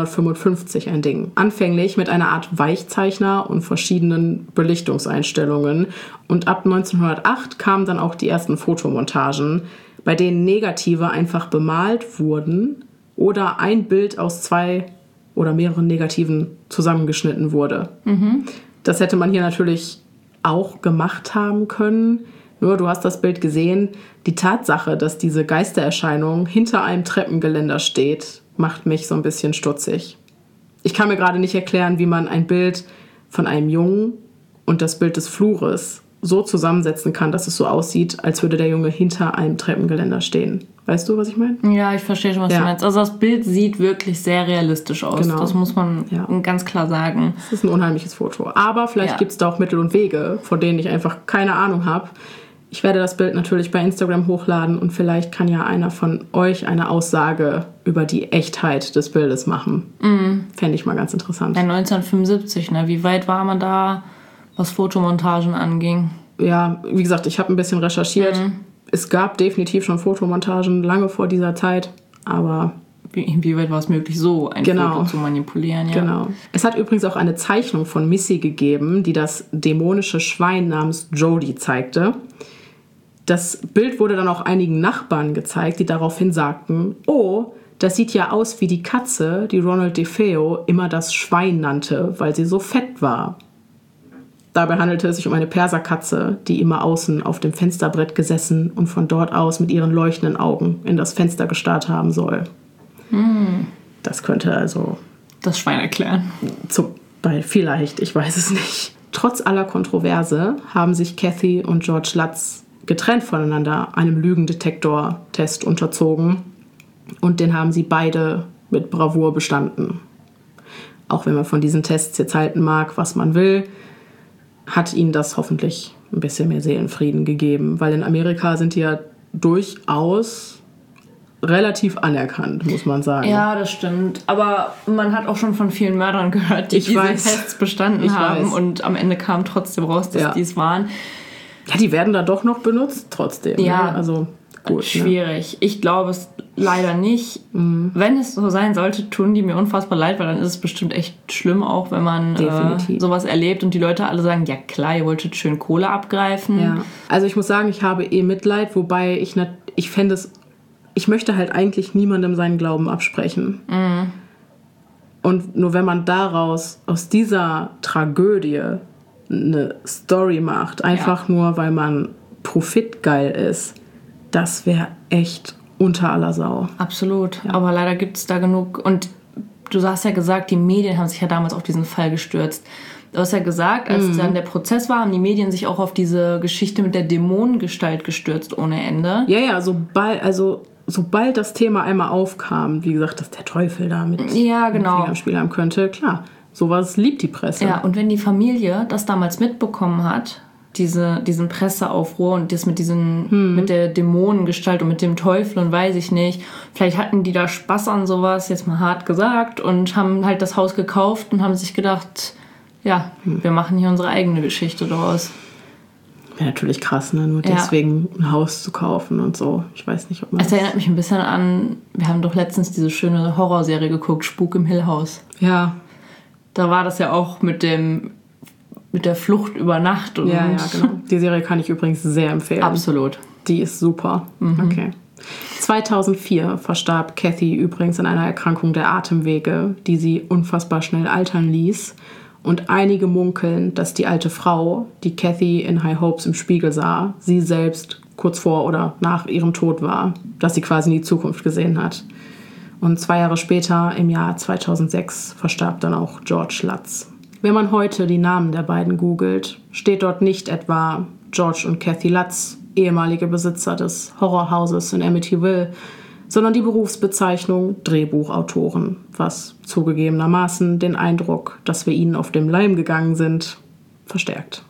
1855 ein Ding. Anfänglich mit einer Art Weichzeichner und verschiedenen Belichtungseinstellungen. Und ab 1908 kamen dann auch die ersten Fotomontagen, bei denen Negative einfach bemalt wurden oder ein Bild aus 2 oder mehreren Negativen zusammengeschnitten wurde. Das hätte man hier natürlich auch gemacht haben können. Nur, du hast das Bild gesehen. Die Tatsache, dass diese Geistererscheinung hinter einem Treppengeländer steht, macht mich so ein bisschen stutzig. Ich kann mir gerade nicht erklären, wie man ein Bild von einem Jungen und das Bild des Flures so zusammensetzen kann, dass es so aussieht, als würde der Junge hinter einem Treppengeländer stehen. Weißt du, was ich meine? Ja, ich verstehe schon, was du meinst. Also das Bild sieht wirklich sehr realistisch aus. Genau. Das muss man ganz klar sagen. Es ist ein unheimliches Foto. Aber vielleicht gibt es da auch Mittel und Wege, von denen ich einfach keine Ahnung habe. Ich werde das Bild natürlich bei Instagram hochladen und vielleicht kann ja einer von euch eine Aussage über die Echtheit des Bildes machen. Fände ich mal ganz interessant. Ja, 1975, ne? Wie weit war man da, was Fotomontagen anging? Ja, wie gesagt, ich habe ein bisschen recherchiert. Es gab definitiv schon Fotomontagen lange vor dieser Zeit, aber... Inwieweit war es möglich, so ein Foto zu manipulieren? Ja. Genau. Es hat übrigens auch eine Zeichnung von Missy gegeben, die das dämonische Schwein namens Jody zeigte. Das Bild wurde dann auch einigen Nachbarn gezeigt, die daraufhin sagten, oh, das sieht ja aus wie die Katze, die Ronald DeFeo immer das Schwein nannte, weil sie so fett war. Dabei handelte es sich um eine Perserkatze, die immer außen auf dem Fensterbrett gesessen und von dort aus mit ihren leuchtenden Augen in das Fenster gestarrt haben soll. Das könnte also... das Schwein erklären. Vielleicht, ich weiß es nicht. Trotz aller Kontroverse haben sich Kathy und George Lutz getrennt voneinander einem Lügendetektor-Test unterzogen und den haben sie beide mit Bravour bestanden. Auch wenn man von diesen Tests jetzt halten mag, was man will, hat ihnen das hoffentlich ein bisschen mehr Seelenfrieden gegeben, weil in Amerika sind die ja durchaus relativ anerkannt, muss man sagen. Ja, das stimmt. Aber man hat auch schon von vielen Mördern gehört, die diese Tests bestanden haben und am Ende kam trotzdem raus, dass die es waren. Ja, die werden da doch noch benutzt trotzdem. Ja, ne? Also gut. Schwierig. Ne? Ich glaube es leider nicht. Wenn es so sein sollte, tun die mir unfassbar leid, weil dann ist es bestimmt echt schlimm, auch wenn man sowas erlebt und die Leute alle sagen, ja klar, ihr wolltet schön Kohle abgreifen. Ja. Also ich muss sagen, ich habe Mitleid, wobei ich fände es, ich möchte halt eigentlich niemandem seinen Glauben absprechen. Und nur wenn man aus dieser Tragödie eine Story macht, einfach nur, weil man profitgeil ist, das wäre echt unter aller Sau. Absolut. Ja. Aber leider gibt es da genug. Und du hast ja gesagt, die Medien haben sich ja damals auf diesen Fall gestürzt. Du hast ja gesagt, als dann der Prozess war, haben die Medien sich auch auf diese Geschichte mit der Dämonengestalt gestürzt ohne Ende. Ja, sobald das Thema einmal aufkam, wie gesagt, dass der Teufel da mit im Spiel haben könnte, klar, sowas liebt die Presse. Ja, und wenn die Familie das damals mitbekommen hat, diesen Presseaufruhr und das mit mit der Dämonengestalt und mit dem Teufel und weiß ich nicht, vielleicht hatten die da Spaß an sowas, jetzt mal hart gesagt, und haben halt das Haus gekauft und haben sich gedacht, ja, wir machen hier unsere eigene Geschichte draus. Wäre natürlich krass, ne? Nur deswegen ein Haus zu kaufen und so. Ich weiß nicht, ob man... Es erinnert mich ein bisschen an, wir haben doch letztens diese schöne Horrorserie geguckt, Spuk im Hill House. Ja. Da war das ja auch mit dem mit der Flucht über Nacht. Und Ja, genau. Die Serie kann ich übrigens sehr empfehlen. Absolut. Die ist super. Okay. 2004 verstarb Kathy übrigens an einer Erkrankung der Atemwege, die sie unfassbar schnell altern ließ. Und einige munkeln, dass die alte Frau, die Kathy in High Hopes im Spiegel sah, sie selbst kurz vor oder nach ihrem Tod war, dass sie quasi in die Zukunft gesehen hat. Und 2 Jahre später, im Jahr 2006, verstarb dann auch George Lutz. Wenn man heute die Namen der beiden googelt, steht dort nicht etwa George und Kathy Lutz, ehemalige Besitzer des Horrorhauses in Amityville, sondern die Berufsbezeichnung Drehbuchautoren, was zugegebenermaßen den Eindruck, dass wir ihnen auf dem Leim gegangen sind, verstärkt.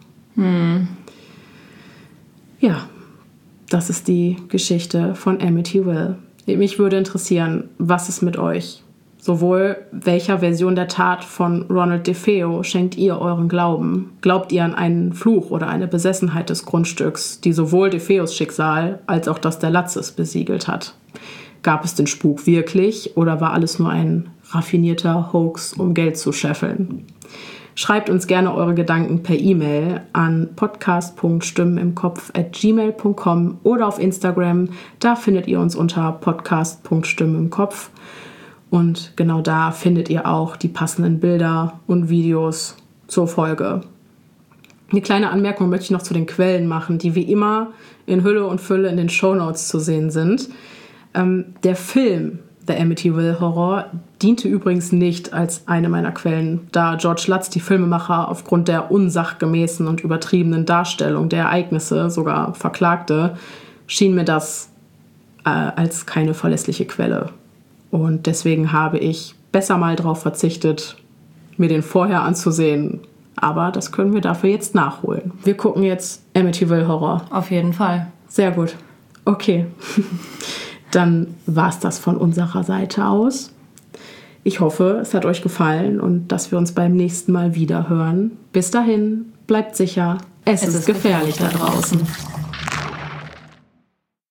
Ja, das ist die Geschichte von Amityville. Mich würde interessieren, was ist mit euch? Sowohl welcher Version der Tat von Ronald DeFeo schenkt ihr euren Glauben? Glaubt ihr an einen Fluch oder eine Besessenheit des Grundstücks, die sowohl DeFeos Schicksal als auch das der Lutzes besiegelt hat? Gab es den Spuk wirklich oder war alles nur ein raffinierter Hoax, um Geld zu scheffeln? Schreibt uns gerne eure Gedanken per E-Mail an podcast.stimmenimkopf@gmail.com oder auf Instagram. Da findet ihr uns unter podcast.stimmenimkopf. Und genau da findet ihr auch die passenden Bilder und Videos zur Folge. Eine kleine Anmerkung möchte ich noch zu den Quellen machen, die wie immer in Hülle und Fülle in den Shownotes zu sehen sind. Der Film The Amityville Horror diente übrigens nicht als eine meiner Quellen, da George Lutz die Filmemacher aufgrund der unsachgemäßen und übertriebenen Darstellung der Ereignisse sogar verklagte, schien mir das als keine verlässliche Quelle. Und deswegen habe ich besser mal darauf verzichtet, mir den vorher anzusehen. Aber das können wir dafür jetzt nachholen. Wir gucken jetzt Amityville Horror. Auf jeden Fall. Sehr gut. Okay. Dann war es das von unserer Seite aus. Ich hoffe, es hat euch gefallen und dass wir uns beim nächsten Mal wieder hören. Bis dahin, bleibt sicher. Es ist gefährlich da draußen.